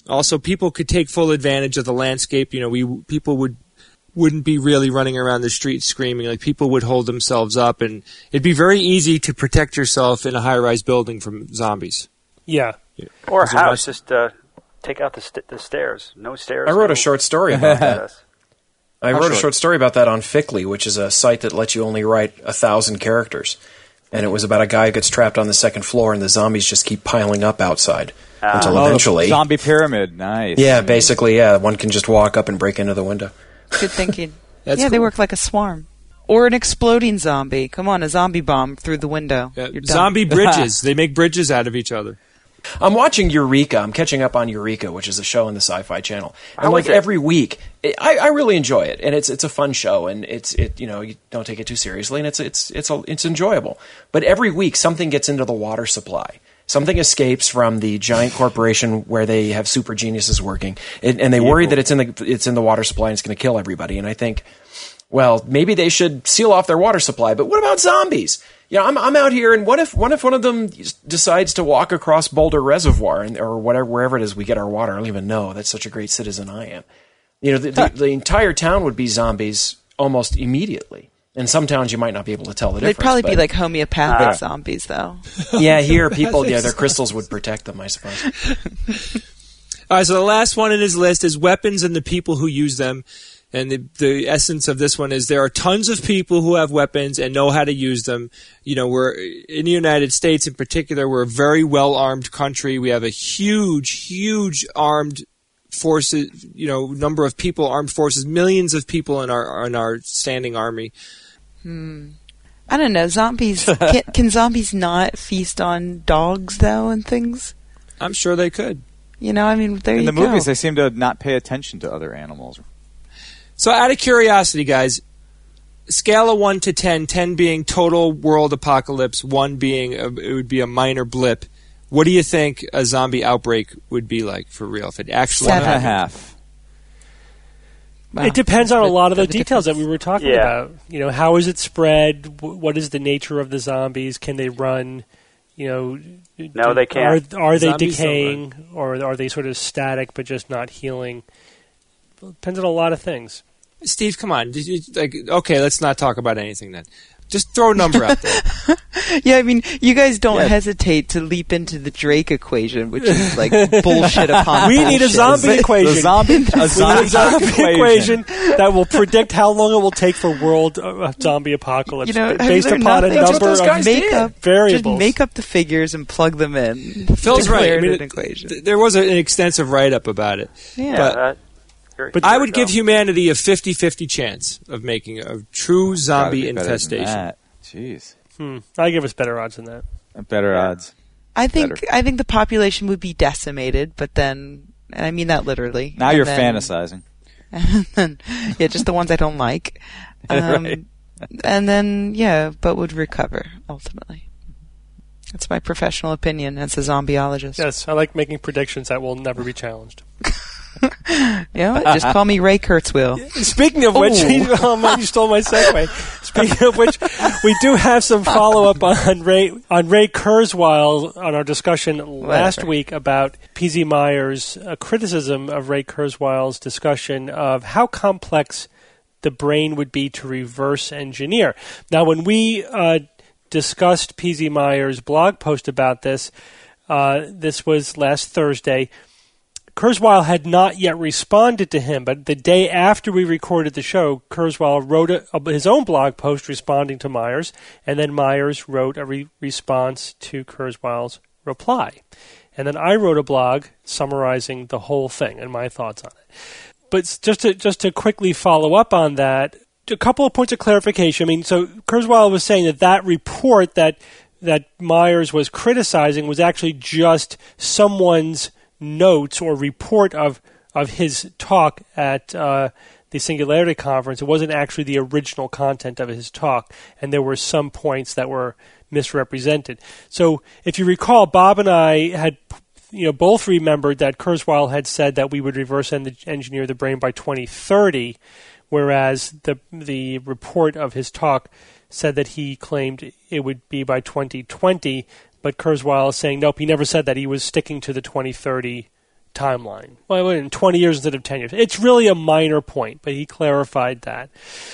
Also, people could take full advantage of the landscape. People wouldn't be really running around the street screaming. Like, people would hold themselves up, and it'd be very easy to protect yourself in a high-rise building from zombies. Yeah. Or a house, just take out the stairs. No stairs. I wrote a short story about that. Yes. I wrote a short story about that on Fickly, which is a site that lets you only write 1,000 characters. And it was about a guy who gets trapped on the second floor, and the zombies just keep piling up outside until eventually... zombie pyramid, nice. Yeah, basically, one can just walk up and break into the window. Good thinking. That's They cool. work like a swarm. Or an exploding zombie. Come on, a zombie bomb through the window. You're done. Zombie bridges. They make bridges out of each other. I'm watching Eureka. I'm catching up on Eureka, which is a show on the Sci-Fi Channel. And How is it? every week, I really enjoy it, and it's a fun show, and you don't take it too seriously, and it's enjoyable. But every week, something gets into the water supply. Something escapes from the giant corporation where they have super geniuses working, and they worry that it's in the water supply and it's going to kill everybody. And I think, well, maybe they should seal off their water supply. But what about zombies? I'm out here, and what if one of them decides to walk across Boulder Reservoir or wherever it is we get our water? I don't even know. That's such a great citizen I am. The entire town would be zombies almost immediately. In some towns, you might not be able to tell the difference. They'd probably be like homeopathic zombies, though. Yeah, here, people, their crystals would protect them, I suppose. All right, so the last one in his list is weapons and the people who use them. And the essence of this one is there are tons of people who have weapons and know how to use them. We're in the United States in particular, we're a very well-armed country. We have a huge armed forces, number of people, armed forces, millions of people in our standing army. I don't know. Zombies. Can zombies not feast on dogs, though, and things? I'm sure they could. There you go. In the movies, they seem to not pay attention to other animals. So out of curiosity, guys, scale of 1 to 10, 10 being total world apocalypse, 1 being it would be a minor blip. What do you think a zombie outbreak would be like for real? If it actually 7.5. Wow. It depends on a lot of the That's a details that difference. we were talking about. How is it spread? What is the nature of the zombies? Can they run? No, they can't. Are they Zombies don't decaying, or are they sort of static but just not healing? Depends on a lot of things. Steve, come on. Okay, let's not talk about anything then. Just throw a number out there. Yeah, you guys don't hesitate to leap into the Drake equation, which is like bullshit upon We bullshit. need a zombie equation. A zombie equation that will predict how long it will take for world zombie apocalypse based have you upon a learned number nothing? of Just make up variables. Just make up the figures and plug them in. Phil's right. Declare it an equation. There was an extensive write-up about it. Yeah. But I would give humanity a 50-50 chance of making a true zombie infestation. Jeez. I give us better odds than that. Better odds. I think the population would be decimated, but then, and I mean that literally. Now you're fantasizing. Yeah, just the ones I don't like. Right. And then, but would recover, ultimately. That's my professional opinion as a zombieologist. Yes, I like making predictions that will never be challenged. Just call me Ray Kurzweil. Speaking of which, you stole my segue. Speaking of which, we do have some follow-up on Ray Kurzweil on our discussion last week about P.Z. Myers' criticism of Ray Kurzweil's discussion of how complex the brain would be to reverse engineer. Now, when we discussed P.Z. Myers' blog post about this, this was last Thursday, Kurzweil had not yet responded to him, but the day after we recorded the show, Kurzweil wrote his own blog post responding to Myers, and then Myers wrote a response to Kurzweil's reply. And then I wrote a blog summarizing the whole thing and my thoughts on it. But just to quickly follow up on that, a couple of points of clarification. So Kurzweil was saying that report that Myers was criticizing was actually just someone's notes or report of his talk at the Singularity Conference. It wasn't actually the original content of his talk, and there were some points that were misrepresented. So if you recall, Bob and I had both remembered that Kurzweil had said that we would reverse engineer the brain by 2030, whereas the report of his talk said that he claimed it would be by 2020. But Kurzweil is saying, nope, he never said that. He was sticking to the 2030 timeline. Well, in 20 years instead of 10 years. It's really a minor point, but he clarified that.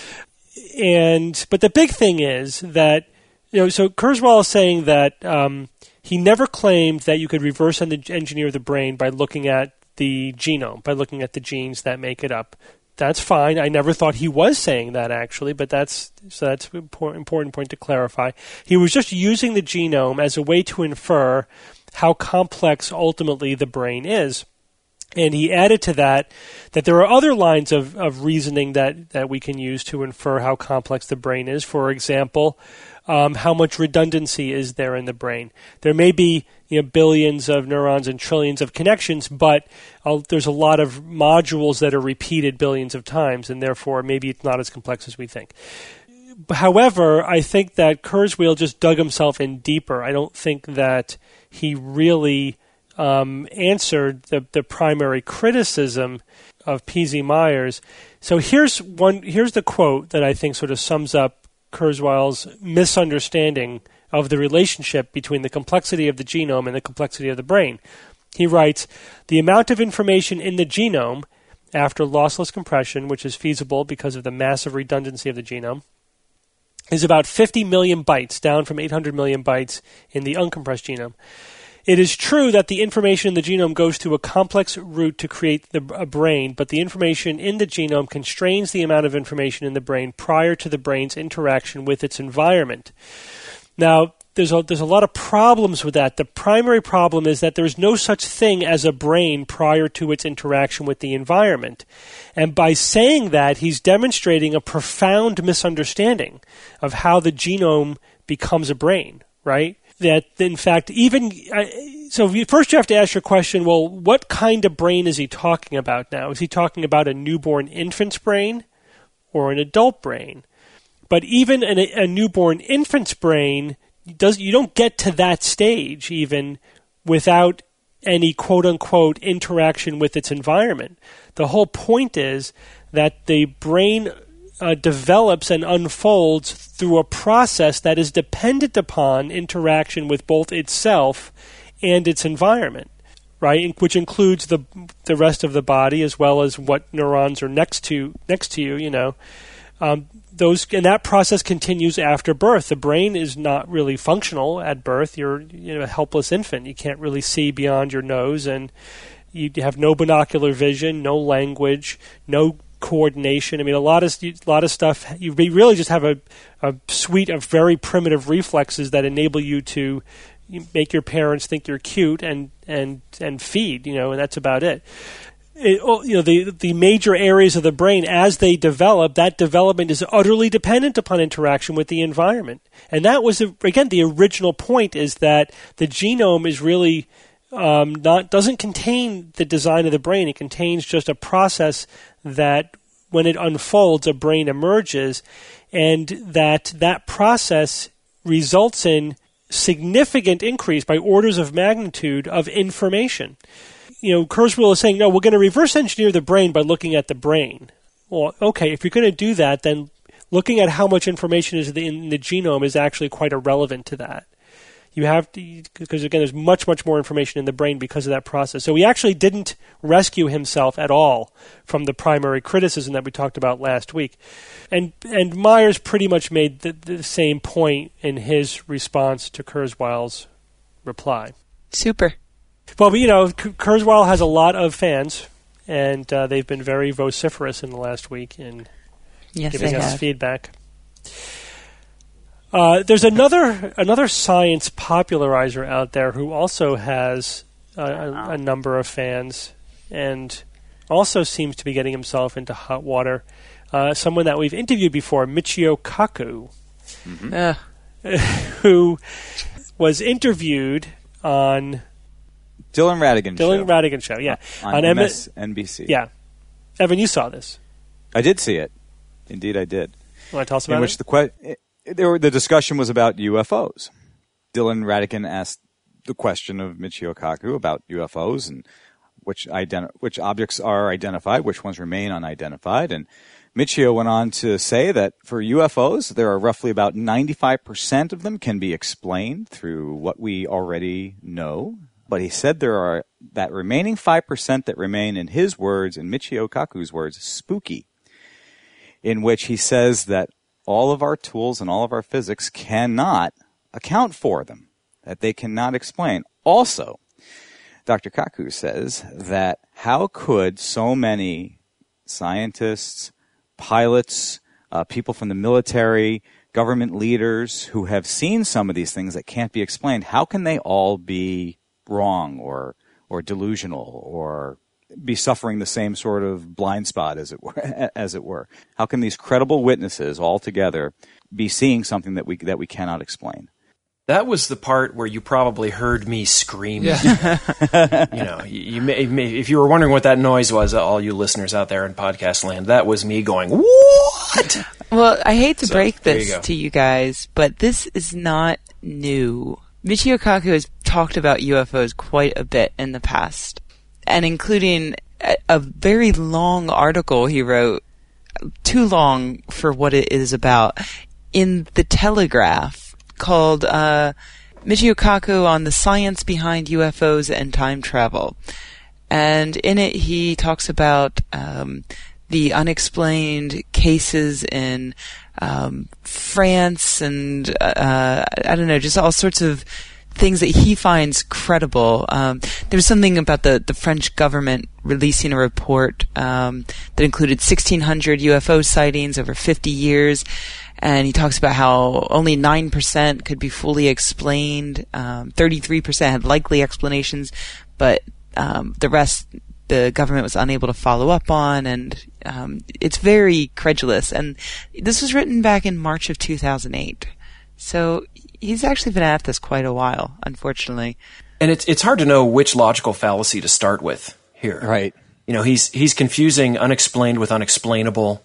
But the big thing is that, so Kurzweil is saying that he never claimed that you could reverse engineer the brain by looking at the genome, by looking at the genes that make it up. That's fine. I never thought he was saying that, actually, but that's an important point to clarify. He was just using the genome as a way to infer how complex ultimately the brain is. And he added to that there are other lines of reasoning that we can use to infer how complex the brain is. For example, how much redundancy is there in the brain? There may be billions of neurons and trillions of connections, but there's a lot of modules that are repeated billions of times, and therefore maybe it's not as complex as we think. However, I think that Kurzweil just dug himself in deeper. I don't think that he really answered the primary criticism of P.Z. Myers. So here's the quote that I think sort of sums up Kurzweil's misunderstanding of the relationship between the complexity of the genome and the complexity of the brain. He writes, "The amount of information in the genome after lossless compression, which is feasible because of the massive redundancy of the genome, is about 50 million bytes, down from 800 million bytes in the uncompressed genome. It is true that the information in the genome goes through a complex route to create a brain, but the information in the genome constrains the amount of information in the brain prior to the brain's interaction with its environment." Now, there's a lot of problems with that. The primary problem is that there's no such thing as a brain prior to its interaction with the environment. And by saying that, he's demonstrating a profound misunderstanding of how the genome becomes a brain, right? That, in fact, first you have to ask your question, well, what kind of brain is he talking about now? Is he talking about a newborn infant's brain or an adult brain? But even a newborn infant's brain, you don't get to that stage even without any quote-unquote interaction with its environment. The whole point is that the brain develops and unfolds through a process that is dependent upon interaction with both itself and its environment, right? Which includes the rest of the body as well as what neurons are next to you. And that process continues after birth. The brain is not really functional at birth. You're a helpless infant. You can't really see beyond your nose, and you have no binocular vision, no language, no coordination. I mean, a lot of stuff. You really just have a suite of very primitive reflexes that enable you to make your parents think you're cute and feed. And that's about it. The major areas of the brain, as they develop, that development is utterly dependent upon interaction with the environment. And that was, again, the original point, is that the genome is really doesn't contain the design of the brain. It contains just a process that, when it unfolds, a brain emerges, and that process results in significant increase by orders of magnitude of information. Kurzweil is saying, no, we're going to reverse engineer the brain by looking at the brain. Well, okay, if you're going to do that, then looking at how much information is in the genome is actually quite irrelevant to that. You have to, because again, there's much, much more information in the brain because of that process. So he actually didn't rescue himself at all from the primary criticism that we talked about last week. And Myers pretty much made the same point in his response to Kurzweil's reply. Super. Well, Kurzweil has a lot of fans, and they've been very vociferous in the last week in giving us feedback. There's another science popularizer out there who also has a number of fans, and also seems to be getting himself into hot water. Someone that we've interviewed before, Michio Kaku, who was interviewed on Dylan Radigan show, yeah. On MSNBC. Yeah. Evan, you saw this. I did see it. Indeed, I did. Want to tell us about in which the discussion was about UFOs. Dylan Radigan asked the question of Michio Kaku about UFOs and which objects are identified, which ones remain unidentified. And Michio went on to say that for UFOs, there are roughly about 95% of them can be explained through what we already know But he said there are that remaining 5% that remain, in his words, in Michio Kaku's words, spooky, in which he says that all of our tools and all of our physics cannot account for them, that they cannot explain. Also, Dr. Kaku says that how could so many scientists, pilots, people from the military, government leaders who have seen some of these things that can't be explained, how can they all be wrong or delusional or be suffering the same sort of blind spot, as it were? How can these credible witnesses all together be seeing something that we cannot explain? That was the part where you probably heard me scream. Yeah. You may, if you were wondering what that noise was, all you listeners out there in podcast land, that was me going, "What?" Well, I hate to break there you this go. to you guys, but this is not new. Michio Kaku has talked about UFOs quite a bit in the past, and including a very long article he wrote, too long for what it is about, in The Telegraph, called Michio Kaku on the Science Behind UFOs and Time Travel. And in it he talks about the unexplained cases in France and I don't know, just all sorts of things that he finds credible. There was something about the French government releasing a report that included 1,600 UFO sightings over 50 years. And he talks about how only 9% could be fully explained, 33% had likely explanations, but the rest the government was unable to follow up on, and it's very credulous. And this was written back in March of 2008. So he's actually been at this quite a while, unfortunately. And it's hard to know which logical fallacy to start with here. Right. He's confusing unexplained with unexplainable.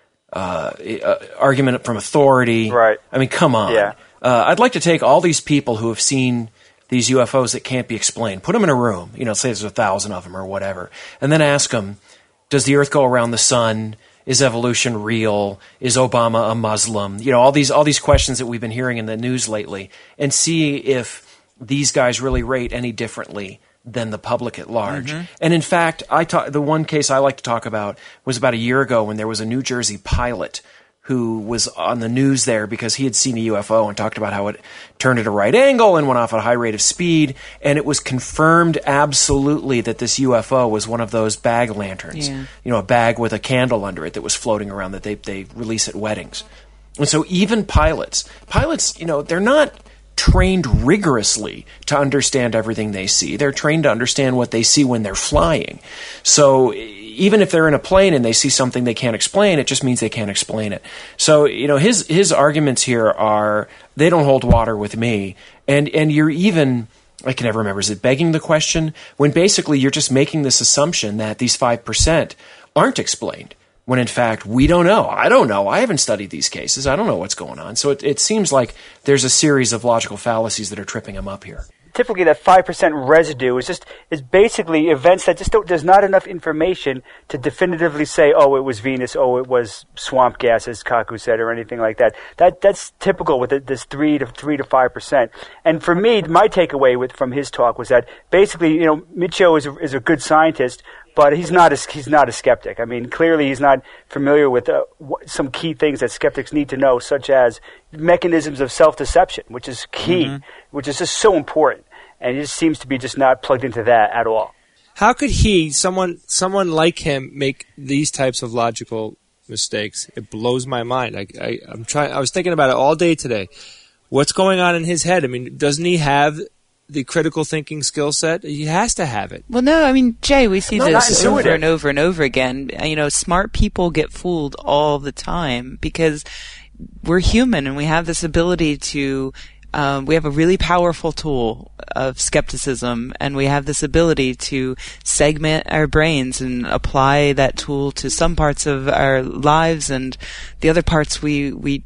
Argument from authority. Right. I mean, come on. Yeah. I'd like to take all these people who have seen these UFOs that can't be explained, put them in a room, say there's 1,000 of them or whatever, and then ask them, does the Earth go around the sun? Is evolution real? Is Obama a Muslim? All these questions that we've been hearing in the news lately, and see if these guys really rate any differently than the public at large. Mm-hmm. And in fact, the one case I like to talk about was about a year ago when there was a New Jersey pilot who was on the news there because he had seen a UFO and talked about how it turned at a right angle and went off at a high rate of speed. And it was confirmed absolutely that this UFO was one of those bag lanterns, a bag with a candle under it that was floating around that they release at weddings. And so even pilots, they're not trained rigorously to understand everything they see. They're trained to understand what they see when they're flying. So even if they're in a plane and they see something they can't explain, it just means they can't explain it. So, his arguments here are, they don't hold water with me. And you're even, I can never remember, is it begging the question? When basically you're just making this assumption that these 5% aren't explained. When in fact, we don't know. I don't know. I haven't studied these cases. I don't know what's going on. So it seems like there's a series of logical fallacies that are tripping him up here. Typically, that 5% residue is basically events that there's not enough information to definitively say, oh, it was Venus, oh, it was swamp gas, as Kaku said, or anything like that. That's typical with this 3 to 5%. And for me, my takeaway from his talk was that basically, Michio is a good scientist, but he's not a skeptic. I mean, clearly he's not familiar with some key things that skeptics need to know, such as mechanisms of self-deception, which is key, which is just so important. And he just seems to be just not plugged into that at all. How could someone like him, make these types of logical mistakes? It blows my mind. I was thinking about it all day today. What's going on in his head? I mean, doesn't he have the critical thinking skill set? He has to have it. Well, no, I mean, Jay, we see this over and over and over again. Smart people get fooled all the time because we're human and we have this ability to we have a really powerful tool of skepticism, and we have this ability to segment our brains and apply that tool to some parts of our lives, and the other parts we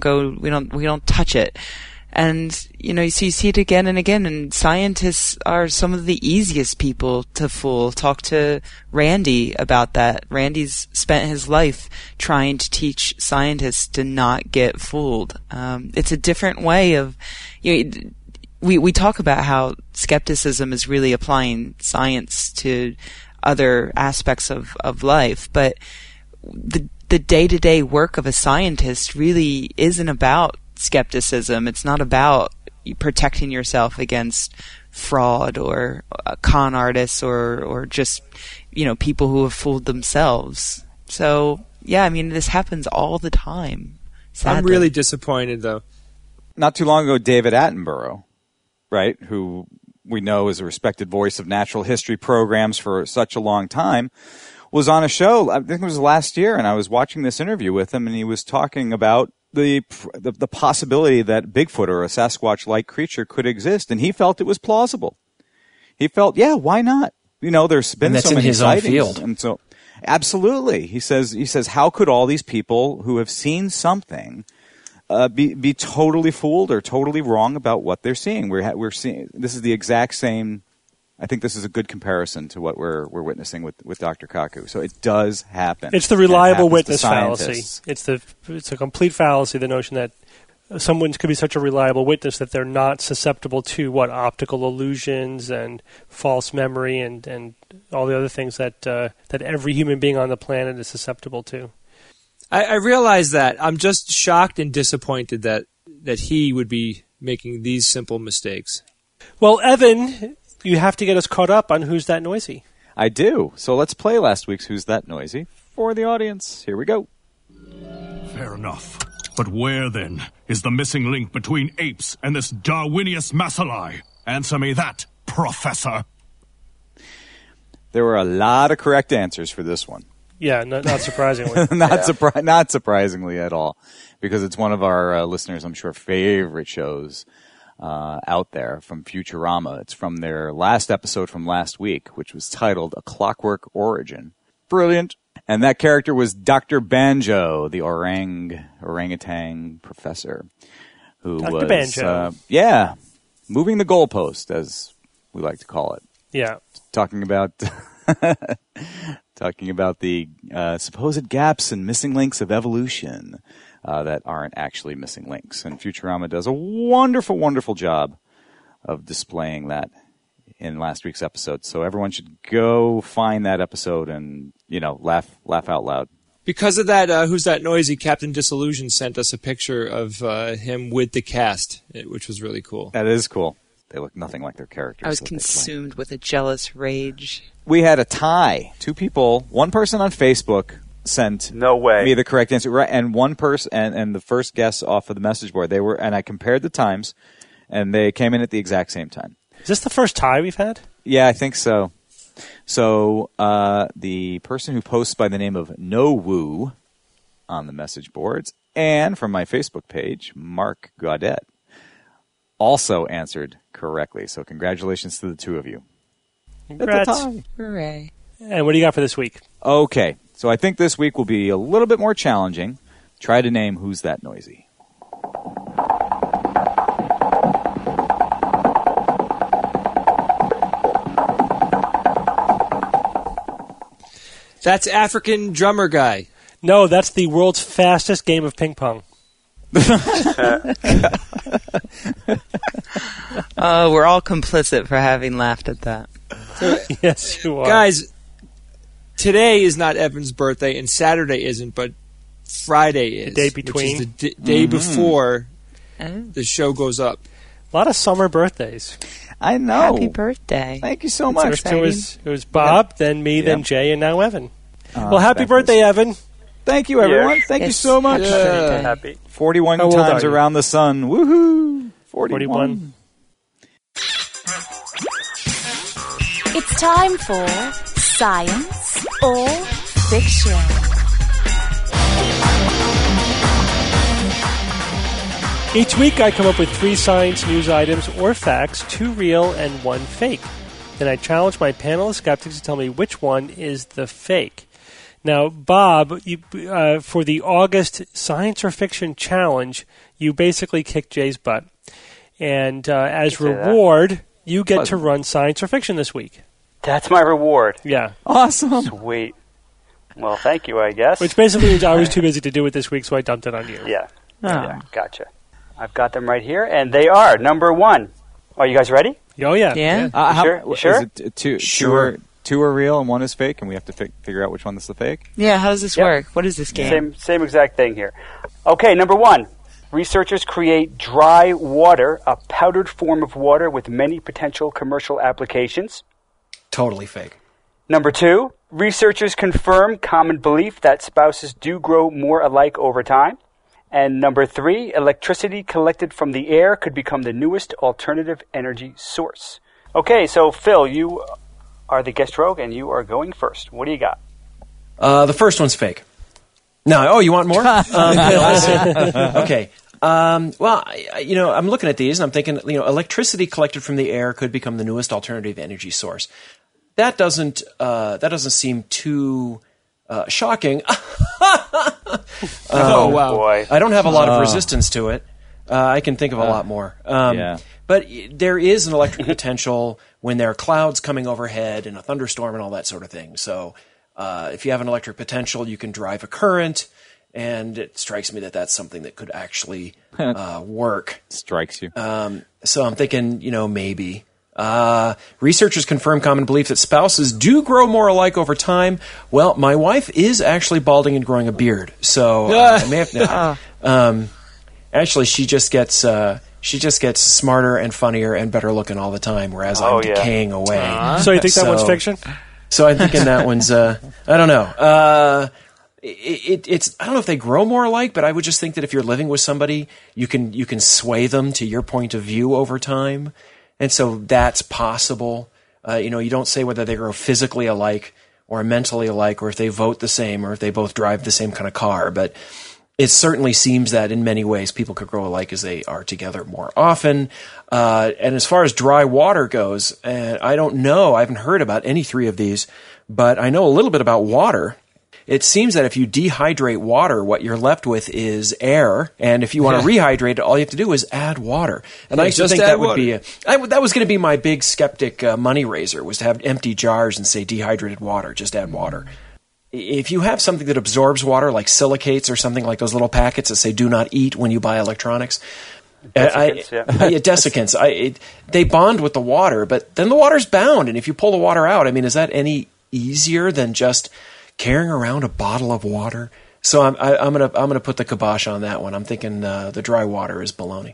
don't touch it. And, you see it again and again, and scientists are some of the easiest people to fool. Talk to Randy about that. Randy's spent his life trying to teach scientists to not get fooled. It's a different way of, we talk about how skepticism is really applying science to other aspects of life, but the day-to-day work of a scientist really isn't about skepticism. It's not about protecting yourself against fraud or con artists or just, people who have fooled themselves. So, yeah, I mean, this happens all the time. Sadly. I'm really disappointed, though. Not too long ago, David Attenborough, right, who we know is a respected voice of natural history programs for such a long time, was on a show, I think it was last year, and I was watching this interview with him, and he was talking about the possibility that Bigfoot or a Sasquatch-like creature could exist, and he felt it was plausible. He felt, yeah, why not? There's been so many his sightings, own field. and so absolutely, he says, how could all these people who have seen something be totally fooled or totally wrong about what they're seeing? We're seeing this is the exact same. I think this is a good comparison to what we're witnessing with Dr. Kaku. So it does happen. It's the reliable it witness fallacy. It's a complete fallacy, the notion that someone could be such a reliable witness that they're not susceptible to optical illusions and false memory and all the other things that every human being on the planet is susceptible to. I realize that. I'm just shocked and disappointed that he would be making these simple mistakes. Well, Evan, you have to get us caught up on Who's That Noisy? I do. So let's play last week's Who's That Noisy for the audience. Here we go. Fair enough. But where, then, is the missing link between apes and this Darwinius Masalai? Answer me that, Professor. There were a lot of correct answers for this one. Yeah, not surprisingly. Not surprisingly at all, because it's one of our listeners, I'm sure, favorite shows out there from Futurama. It's from their last episode from last week, which was titled A Clockwork Origin. Brilliant. And that character was Dr. Banjo, the orangutan professor, who Dr. was Banjo. Moving the goalpost, as we like to call it. Yeah. Talking about the supposed gaps and missing links of evolution that aren't actually missing links. And Futurama does a wonderful, wonderful job of displaying that in last week's episode. So everyone should go find that episode and, laugh out loud. Because of that, Who's That Noisy? Captain Disillusion sent us a picture of him with the cast, which was really cool. That is cool. They look nothing like their characters. I was consumed with a jealous rage. We had a tie. Two people, one person on Facebook sent me the correct answer, right? And one person, and the first guess off of the message board, and I compared the times, and they came in at the exact same time. Is this the first tie we've had? Yeah, I think so. So the person who posts by the name of No Woo on the message boards, and from my Facebook page, Mark Gaudet, also answered correctly. So congratulations to the two of you. Congrats. It's a tie. Hooray. And what do you got for this week? Okay, so I think this week will be a little bit more challenging. Try to name Who's That Noisy. That's African drummer guy. No, that's the world's fastest game of ping pong. We're all complicit for having laughed at that. Yes, you are. Guys, today is not Evan's birthday, and Saturday isn't, but Friday is. The day between. Which is the day before the show goes up. A lot of summer birthdays. I know. Happy birthday. Thank you so much. It was Bob, then me, then Jay, and now Evan. Well, happy that birthday, Evan. Thank you, everyone. Yeah. Thank you so much. Happy. 41 How old times are you? around the sun. Woohoo! 41. It's time for Science or Fiction. Each week I come up with 3 science news items or facts, 2 real and 1 fake. Then I challenge my panel of skeptics to tell me which one is the fake. Now, Bob, for the August Science or Fiction Challenge, you basically kicked Jay's butt. And as reward, you get to run Science or Fiction this week. That's my reward. Yeah. Awesome. Sweet. Well, thank you, I guess. Which basically means I was too busy to do it this week, so I dumped it on you. Yeah. Yeah, gotcha. I've got them right here, and they are, number 1, Are you guys ready? Oh, yeah. Yeah. You sure? Is it two? Sure. Two are real and one is fake, and we have to figure out which one is the fake? Yeah, how does this work? What is this game? Same exact thing here. Okay, number 1. Researchers create dry water, a powdered form of water with many potential commercial applications. Totally fake. Number 2, researchers confirm common belief that spouses do grow more alike over time. And number 3, electricity collected from the air could become the newest alternative energy source. Okay, so Phil, you are the guest rogue, and you are going first. What do you got? The first one's fake. No, you want more? Okay. Well, I'm looking at these and I'm thinking, electricity collected from the air could become the newest alternative energy source. That doesn't seem too shocking. Oh, wow. Boy. I don't have a lot of resistance to it. I can think of a lot more. But there is an electric potential when there are clouds coming overhead and a thunderstorm and all that sort of thing. So if you have an electric potential, you can drive a current, and it strikes me that that's something that could actually work. Strikes you. So I'm thinking, maybe. Researchers confirm common belief that spouses do grow more alike over time. Well, my wife is actually balding and growing a beard, so I may have. Actually, she just gets smarter and funnier and better looking all the time, whereas I'm decaying away. So you think that one's fiction? So I'm thinking that one's. I don't know. It's. I don't know if they grow more alike, but I would just think that if you're living with somebody, you can sway them to your point of view over time, and so that's possible. You don't say whether they grow physically alike or mentally alike, or if they vote the same, or if they both drive the same kind of car, but. It certainly seems that in many ways people could grow alike as they are together more often. And as far as dry water goes, I don't know. I haven't heard about any 3 of these, but I know a little bit about water. It seems that if you dehydrate water, what you're left with is air. And if you want to rehydrate it, all you have to do is add water. And I used to think that would be that was going to be my big skeptic money raiser, was to have empty jars and say dehydrated water, just add water. If you have something that absorbs water, like silicates or something like those little packets that say "do not eat" when you buy electronics, desiccants, they bond with the water, but then the water's bound, and if you pull the water out, is that any easier than just carrying around a bottle of water? So I'm gonna put the kibosh on that one. I'm thinking the dry water is baloney.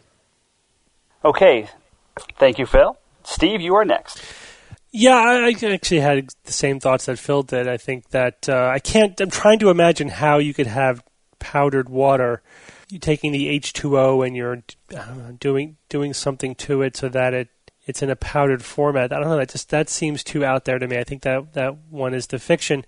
Okay, thank you, Phil. Steve, you are next. Yeah, I actually had the same thoughts that Phil did. I think that I'm trying to imagine how you could have powdered water. You're taking the H2O and you're doing something to it so that it's in a powdered format. I don't know. That seems too out there to me. I think that one is the fiction.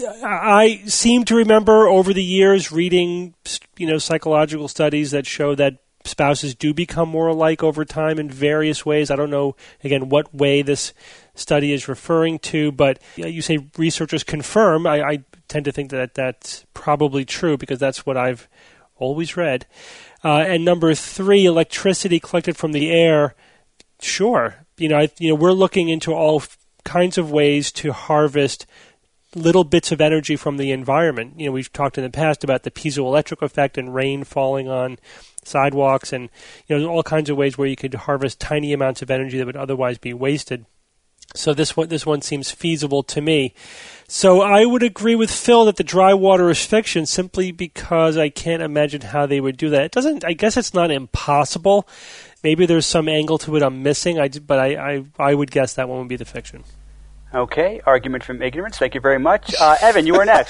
I seem to remember over the years reading, psychological studies that show that spouses do become more alike over time in various ways. I don't know, again, what way this study is referring to, but you say researchers confirm. I tend to think that that's probably true because that's what I've always read. And number 3, electricity collected from the air. Sure, we're looking into all kinds of ways to harvest little bits of energy from the environment. We've talked in the past about the piezoelectric effect and rain falling on sidewalks, and all kinds of ways where you could harvest tiny amounts of energy that would otherwise be wasted. So this one seems feasible to me. So I would agree with Phil that the dry water is fiction simply because I can't imagine how they would do that. I guess it's not impossible. Maybe there's some angle to it I'm missing, but I would guess that one would be the fiction. Okay, argument from ignorance. Thank you very much. Evan, you are next.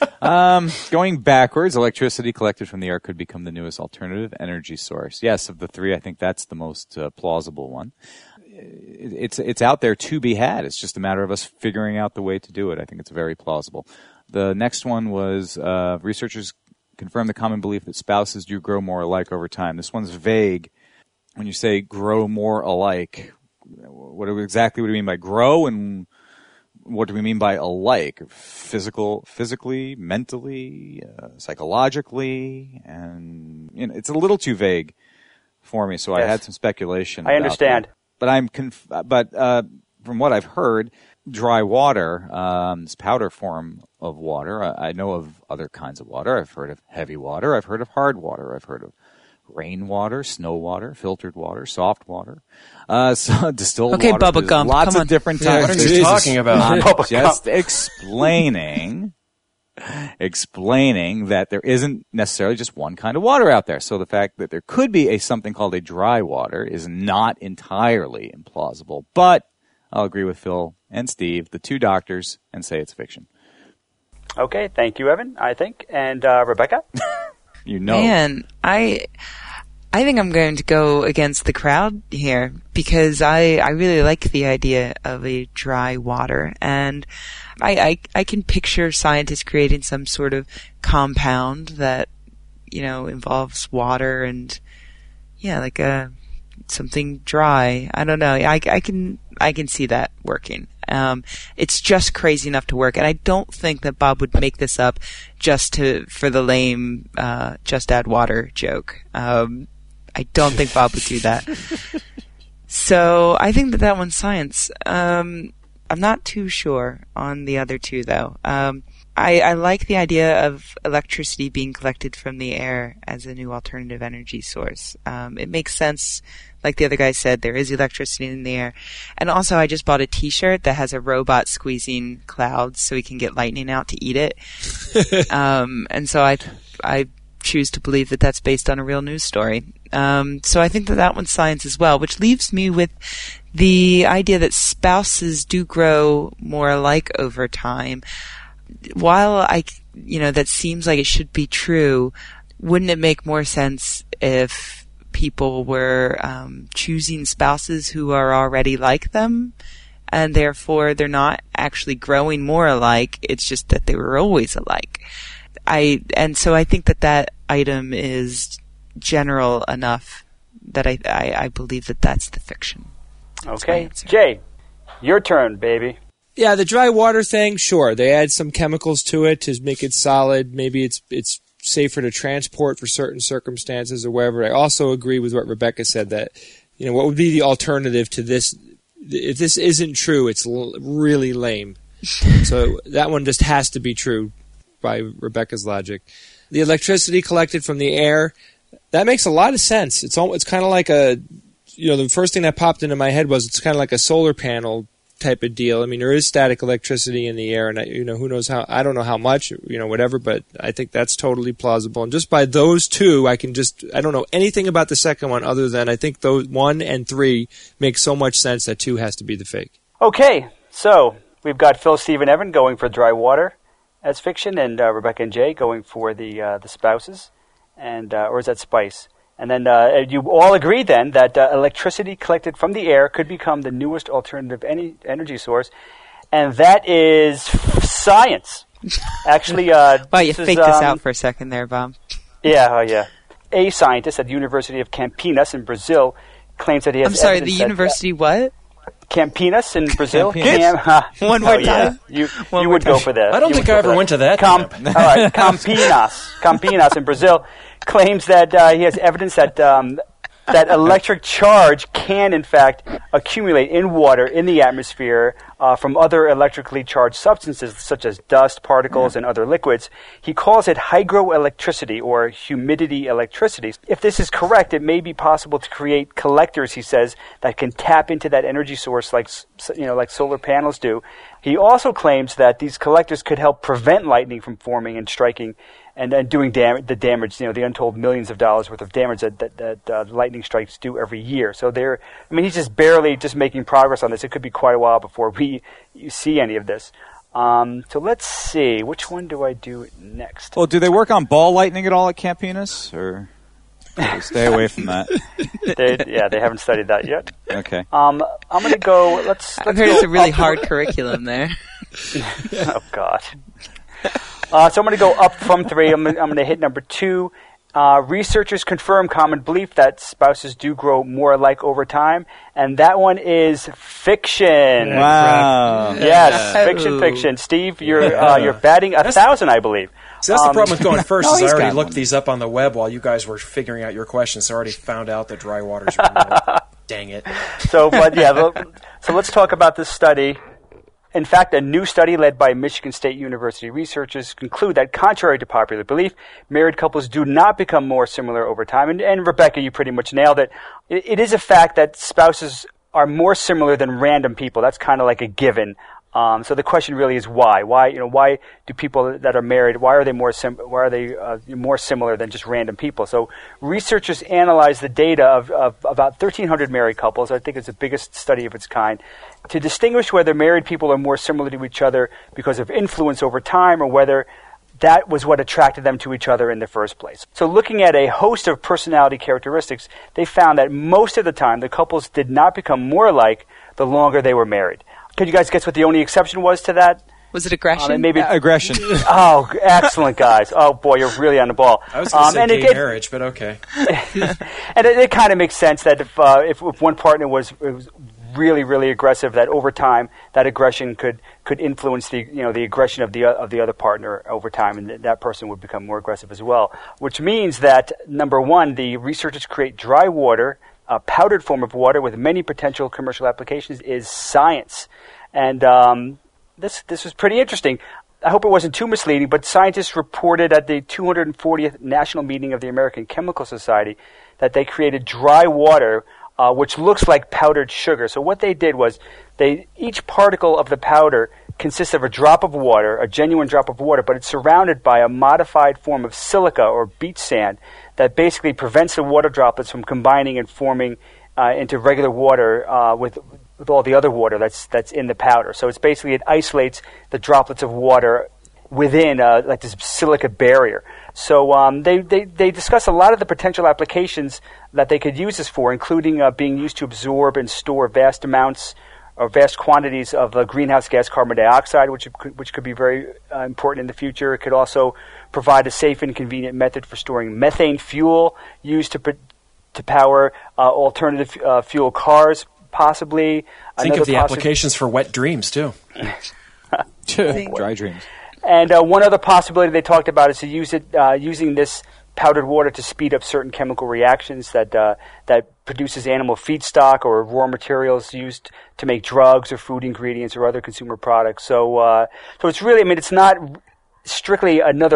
Going backwards, electricity collected from the air could become the newest alternative energy source. Yes, of the 3, I think that's the most plausible one. It's out there to be had. It's just a matter of us figuring out the way to do it. I think it's very plausible. The next one was researchers confirm the common belief that spouses do grow more alike over time. This one's vague. When you say grow more alike, what exactly do we mean by grow, and what do we mean by alike? Physically, mentally, psychologically, and it's a little too vague for me. So yes. I had some speculation. I understand, but from what I've heard, dry water, this powder form of water. I know of other kinds of water. I've heard of heavy water. I've heard of hard water. I've heard of rainwater, snow water, filtered water, soft water, so distilled Okay, water. Bubba There's Gump, lots come of on. different Yeah, types. what are you Jesus. talking about? I'm just explaining that there isn't necessarily just one kind of water out there. So the fact that there could be something called a dry water is not entirely implausible. But I'll agree with Phil and Steve, the two doctors, and say it's fiction. Okay, thank you, Evan, I think. And Rebecca? You know. Man, I think I'm going to go against the crowd here because I really like the idea of a dry water, and I can picture scientists creating some sort of compound that, involves water and like something dry. I don't know. I can see that working. It's just crazy enough to work, and I don't think that Bob would make this up just for the lame just add water joke. I don't think Bob would do that. So I think that one's science. I'm not too sure on the other two, though. I like the idea of electricity being collected from the air as a new alternative energy source. It makes sense. Like the other guy said, there is electricity in the air. And also, I just bought a t-shirt that has a robot squeezing clouds so he can get lightning out to eat it. And so I choose to believe that that's based on a real news story. So I think that one's science as well, which leaves me with the idea that spouses do grow more alike over time. While that seems like it should be true, wouldn't it make more sense if people were choosing spouses who are already like them, and therefore they're not actually growing more alike, it's just that they were always alike? So I think that item is general enough that I believe that that's the fiction. Okay. Jay, your turn, baby. Yeah, the dry water thing, sure. They add some chemicals to it to make it solid. Maybe it's safer to transport for certain circumstances or wherever. I also agree with what Rebecca said that, what would be the alternative to this? If this isn't true, it's really lame. So that one just has to be true by Rebecca's logic. The electricity collected from the air, that makes a lot of sense. It's kind of like the first thing that popped into my head was it's kind of like a solar panel type of deal. I mean, there is static electricity in the air, and who knows how? I don't know how much, whatever. But I think that's totally plausible. And just by those two, I don't know anything about the second one other than I think those 1 and 3 make so much sense that 2 has to be the fake. Okay, so we've got Phil, Steve, and Evan going for dry water as fiction, and Rebecca and Jay going for the spouses, and or is that spice? And then you all agree then that electricity collected from the air could become the newest alternative energy source, and that is science. Actually, wow, you faked this out for a second there, Bob. Yeah. A scientist at the University of Campinas in Brazil claims that he has. I'm sorry, the university what? Campinas in Brazil. One more time. You would go for that. I don't think I ever went to that. All right, Campinas in Brazil claims that he has evidence that that electric charge can, in fact, accumulate in water in the atmosphere from other electrically charged substances such as dust, particles, and other liquids. He calls it hygroelectricity or humidity electricity. If this is correct, it may be possible to create collectors, he says, that can tap into that energy source like solar panels do. He also claims that these collectors could help prevent lightning from forming and striking and then doing the damage, the untold millions of dollars worth of damage that lightning strikes do every year. So he's just barely making progress on this. It could be quite a while before you see any of this. So let's see, which one do I do next? Well, do they work on ball lightning at all at Campinas, or stay away from that? They haven't studied that yet. Okay. I'm going to go. Let's I've heard it's a really hard curriculum there. Oh God. So I'm going to go up from 3. I'm going to hit number 2. Researchers confirm common belief that spouses do grow more alike over time, and that one is fiction. Wow. Yes, fiction. Steve, you're batting 1,000, I believe. So that's the problem with going first. No, is I already looked these up on the web while you guys were figuring out your questions. So I already found out that dry water's real. Dang it. So let's talk about this study. In fact, a new study led by Michigan State University researchers conclude that, contrary to popular belief, married couples do not become more similar over time. And Rebecca, you pretty much nailed it. It is a fact that spouses are more similar than random people. That's kind of like a given. So the question really is why? Why do people that are married, why are they more similar than just random people? So researchers analyzed the data of about 1,300 married couples. I think it's the biggest study of its kind, to distinguish whether married people are more similar to each other because of influence over time, or whether that was what attracted them to each other in the first place. So looking at a host of personality characteristics, they found that most of the time the couples did not become more alike the longer they were married. Could you guys guess what the only exception was to that? Was it aggression? Aggression. Oh, excellent, guys. Oh, boy, you're really on the ball. I was going to say gay marriage, but okay. And it kind of makes sense that if one partner was really, really aggressive, that over time that aggression could influence the aggression of the other partner over time, and that person would become more aggressive as well. Which means that, number one, the researchers create dry water, a powdered form of water with many potential commercial applications, is science. And this was pretty interesting. I hope it wasn't too misleading, but scientists reported at the 240th National Meeting of the American Chemical Society that they created dry water which looks like powdered sugar. So what they did was each particle of the powder consists of a drop of water, a genuine drop of water, but it's surrounded by a modified form of silica or beach sand that basically prevents the water droplets from combining and forming into regular water with all the other water that's in the powder. So it's basically, it isolates the droplets of water within like this silica barrier. So they discuss a lot of the potential applications that they could use this for, including being used to absorb and store vast amounts or vast quantities of greenhouse gas carbon dioxide, which could be very important in the future. It could also provide a safe and convenient method for storing methane fuel used to power alternative fuel cars, possibly. Think of the applications for wet dreams, too. Dry dreams. And one other possibility they talked about is to use it using this powdered water to speed up certain chemical reactions that produces animal feedstock or raw materials used to make drugs or food ingredients or other consumer products. So it's really, I mean, it's not strictly another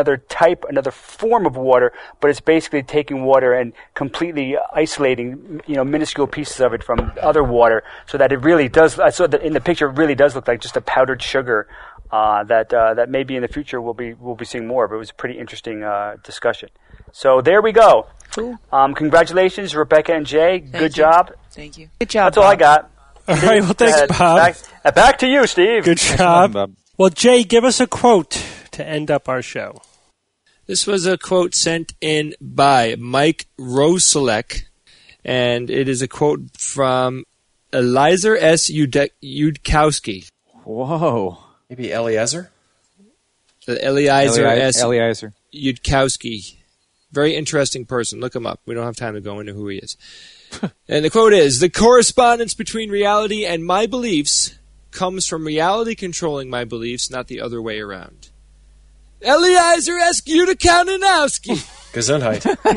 form of water, but it's basically taking water and completely isolating, minuscule pieces of it from other water, so that it really does. I saw that in the picture, it really does look like just a powdered sugar. That maybe in the future we'll be seeing more. But it was a pretty interesting discussion. So there we go. Cool. Congratulations, Rebecca and Jay. Good job. Thank you. Good job. That's all I got. All right. Well, thanks, Bob. Back to you, Steve. Good job. Bob. Well, Jay, give us a quote to end up our show. This was a quote sent in by Mike Roselek, and it is a quote from Eliezer S. Yudkowsky. Whoa. Maybe Eliezer? Eliezer S. Eliezer Yudkowsky. Very interesting person. Look him up. We don't have time to go into who he is. And the quote is, "The correspondence between reality and my beliefs comes from reality controlling my beliefs, not the other way around." Eliezer S. Yudkowsky. Gesundheit.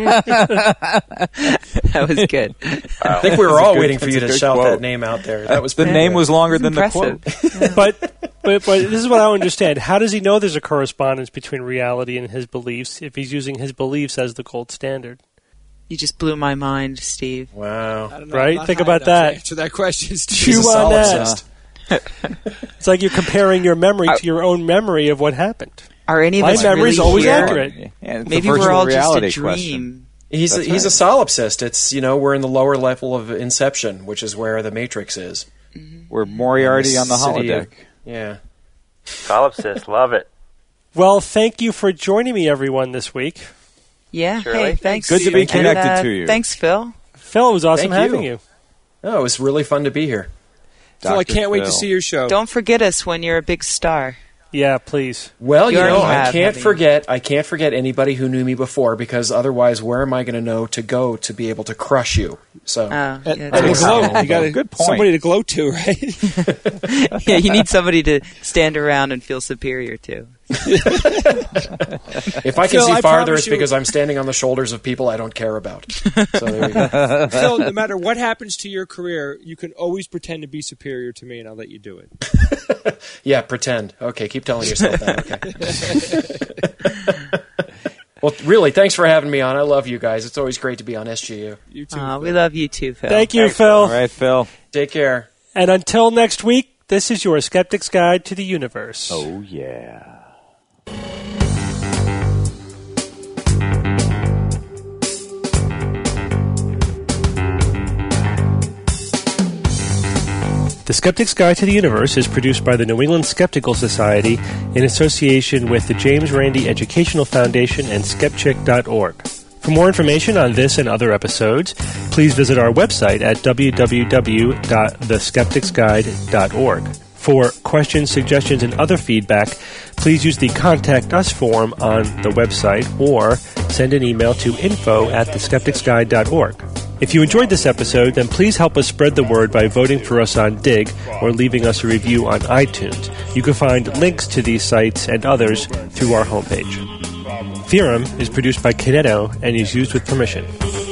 That was good. I think we were all waiting for you to shout that name out there. That was the name was longer than impressive. The quote. But this is what I don't understand. How does he know there's a correspondence between reality and his beliefs if he's using his beliefs as the gold standard? You just blew my mind, Steve. Wow. I don't know, right? Think about that. Answer that question, Steve. Chew on that. It's like you're comparing your memory to your own memory of what happened. Are any of my us memory's really always here? accurate. Yeah, Maybe we're all just a dream. He's a solipsist. It's, we're in the lower level of Inception, which is where the Matrix is. Mm-hmm. We're Moriarty on the holodeck. Yeah. Solipsist, love it. Well, thank you for joining me, everyone, this week. Yeah, Shirley. hey, thanks. Good to be connected and, to you. Thanks, Phil. Phil, it was awesome Thank having you. Oh, it was really fun to be here. Phil, I can't wait to see your show. Don't forget us when you're a big star. Yeah, please. Well, I can't haven't forget anybody who knew me before, because otherwise, where am I going to know to go to be able to crush you? So, and glow. You got good point. Somebody to glow to, right? Yeah, you need somebody to stand around and feel superior to. If I can Phil, see I farther, promise it's you- because I'm standing on the shoulders of people I don't care about. So there you go. Phil, no matter what happens to your career, you can always pretend to be superior to me, and I'll let you do it. Yeah, pretend. Okay, keep telling yourself that. Okay. Well, really, thanks for having me on. I love you guys. It's always great to be on SGU. You too. We love you too, Phil. Thank you, Phil. All right, Phil. Take care. And until next week, this is your Skeptic's Guide to the Universe. Oh, yeah. The Skeptic's Guide to the Universe is produced by the New England Skeptical Society in association with the James Randi Educational Foundation and Skepchick.org. For more information on this and other episodes, please visit our website at www.theskepticsguide.org. For questions, suggestions, and other feedback, please use the Contact Us form on the website or send an email to info@theskepticsguide.org. If you enjoyed this episode, then please help us spread the word by voting for us on Dig or leaving us a review on iTunes. You can find links to these sites and others through our homepage. Theorem is produced by Kineto and is used with permission.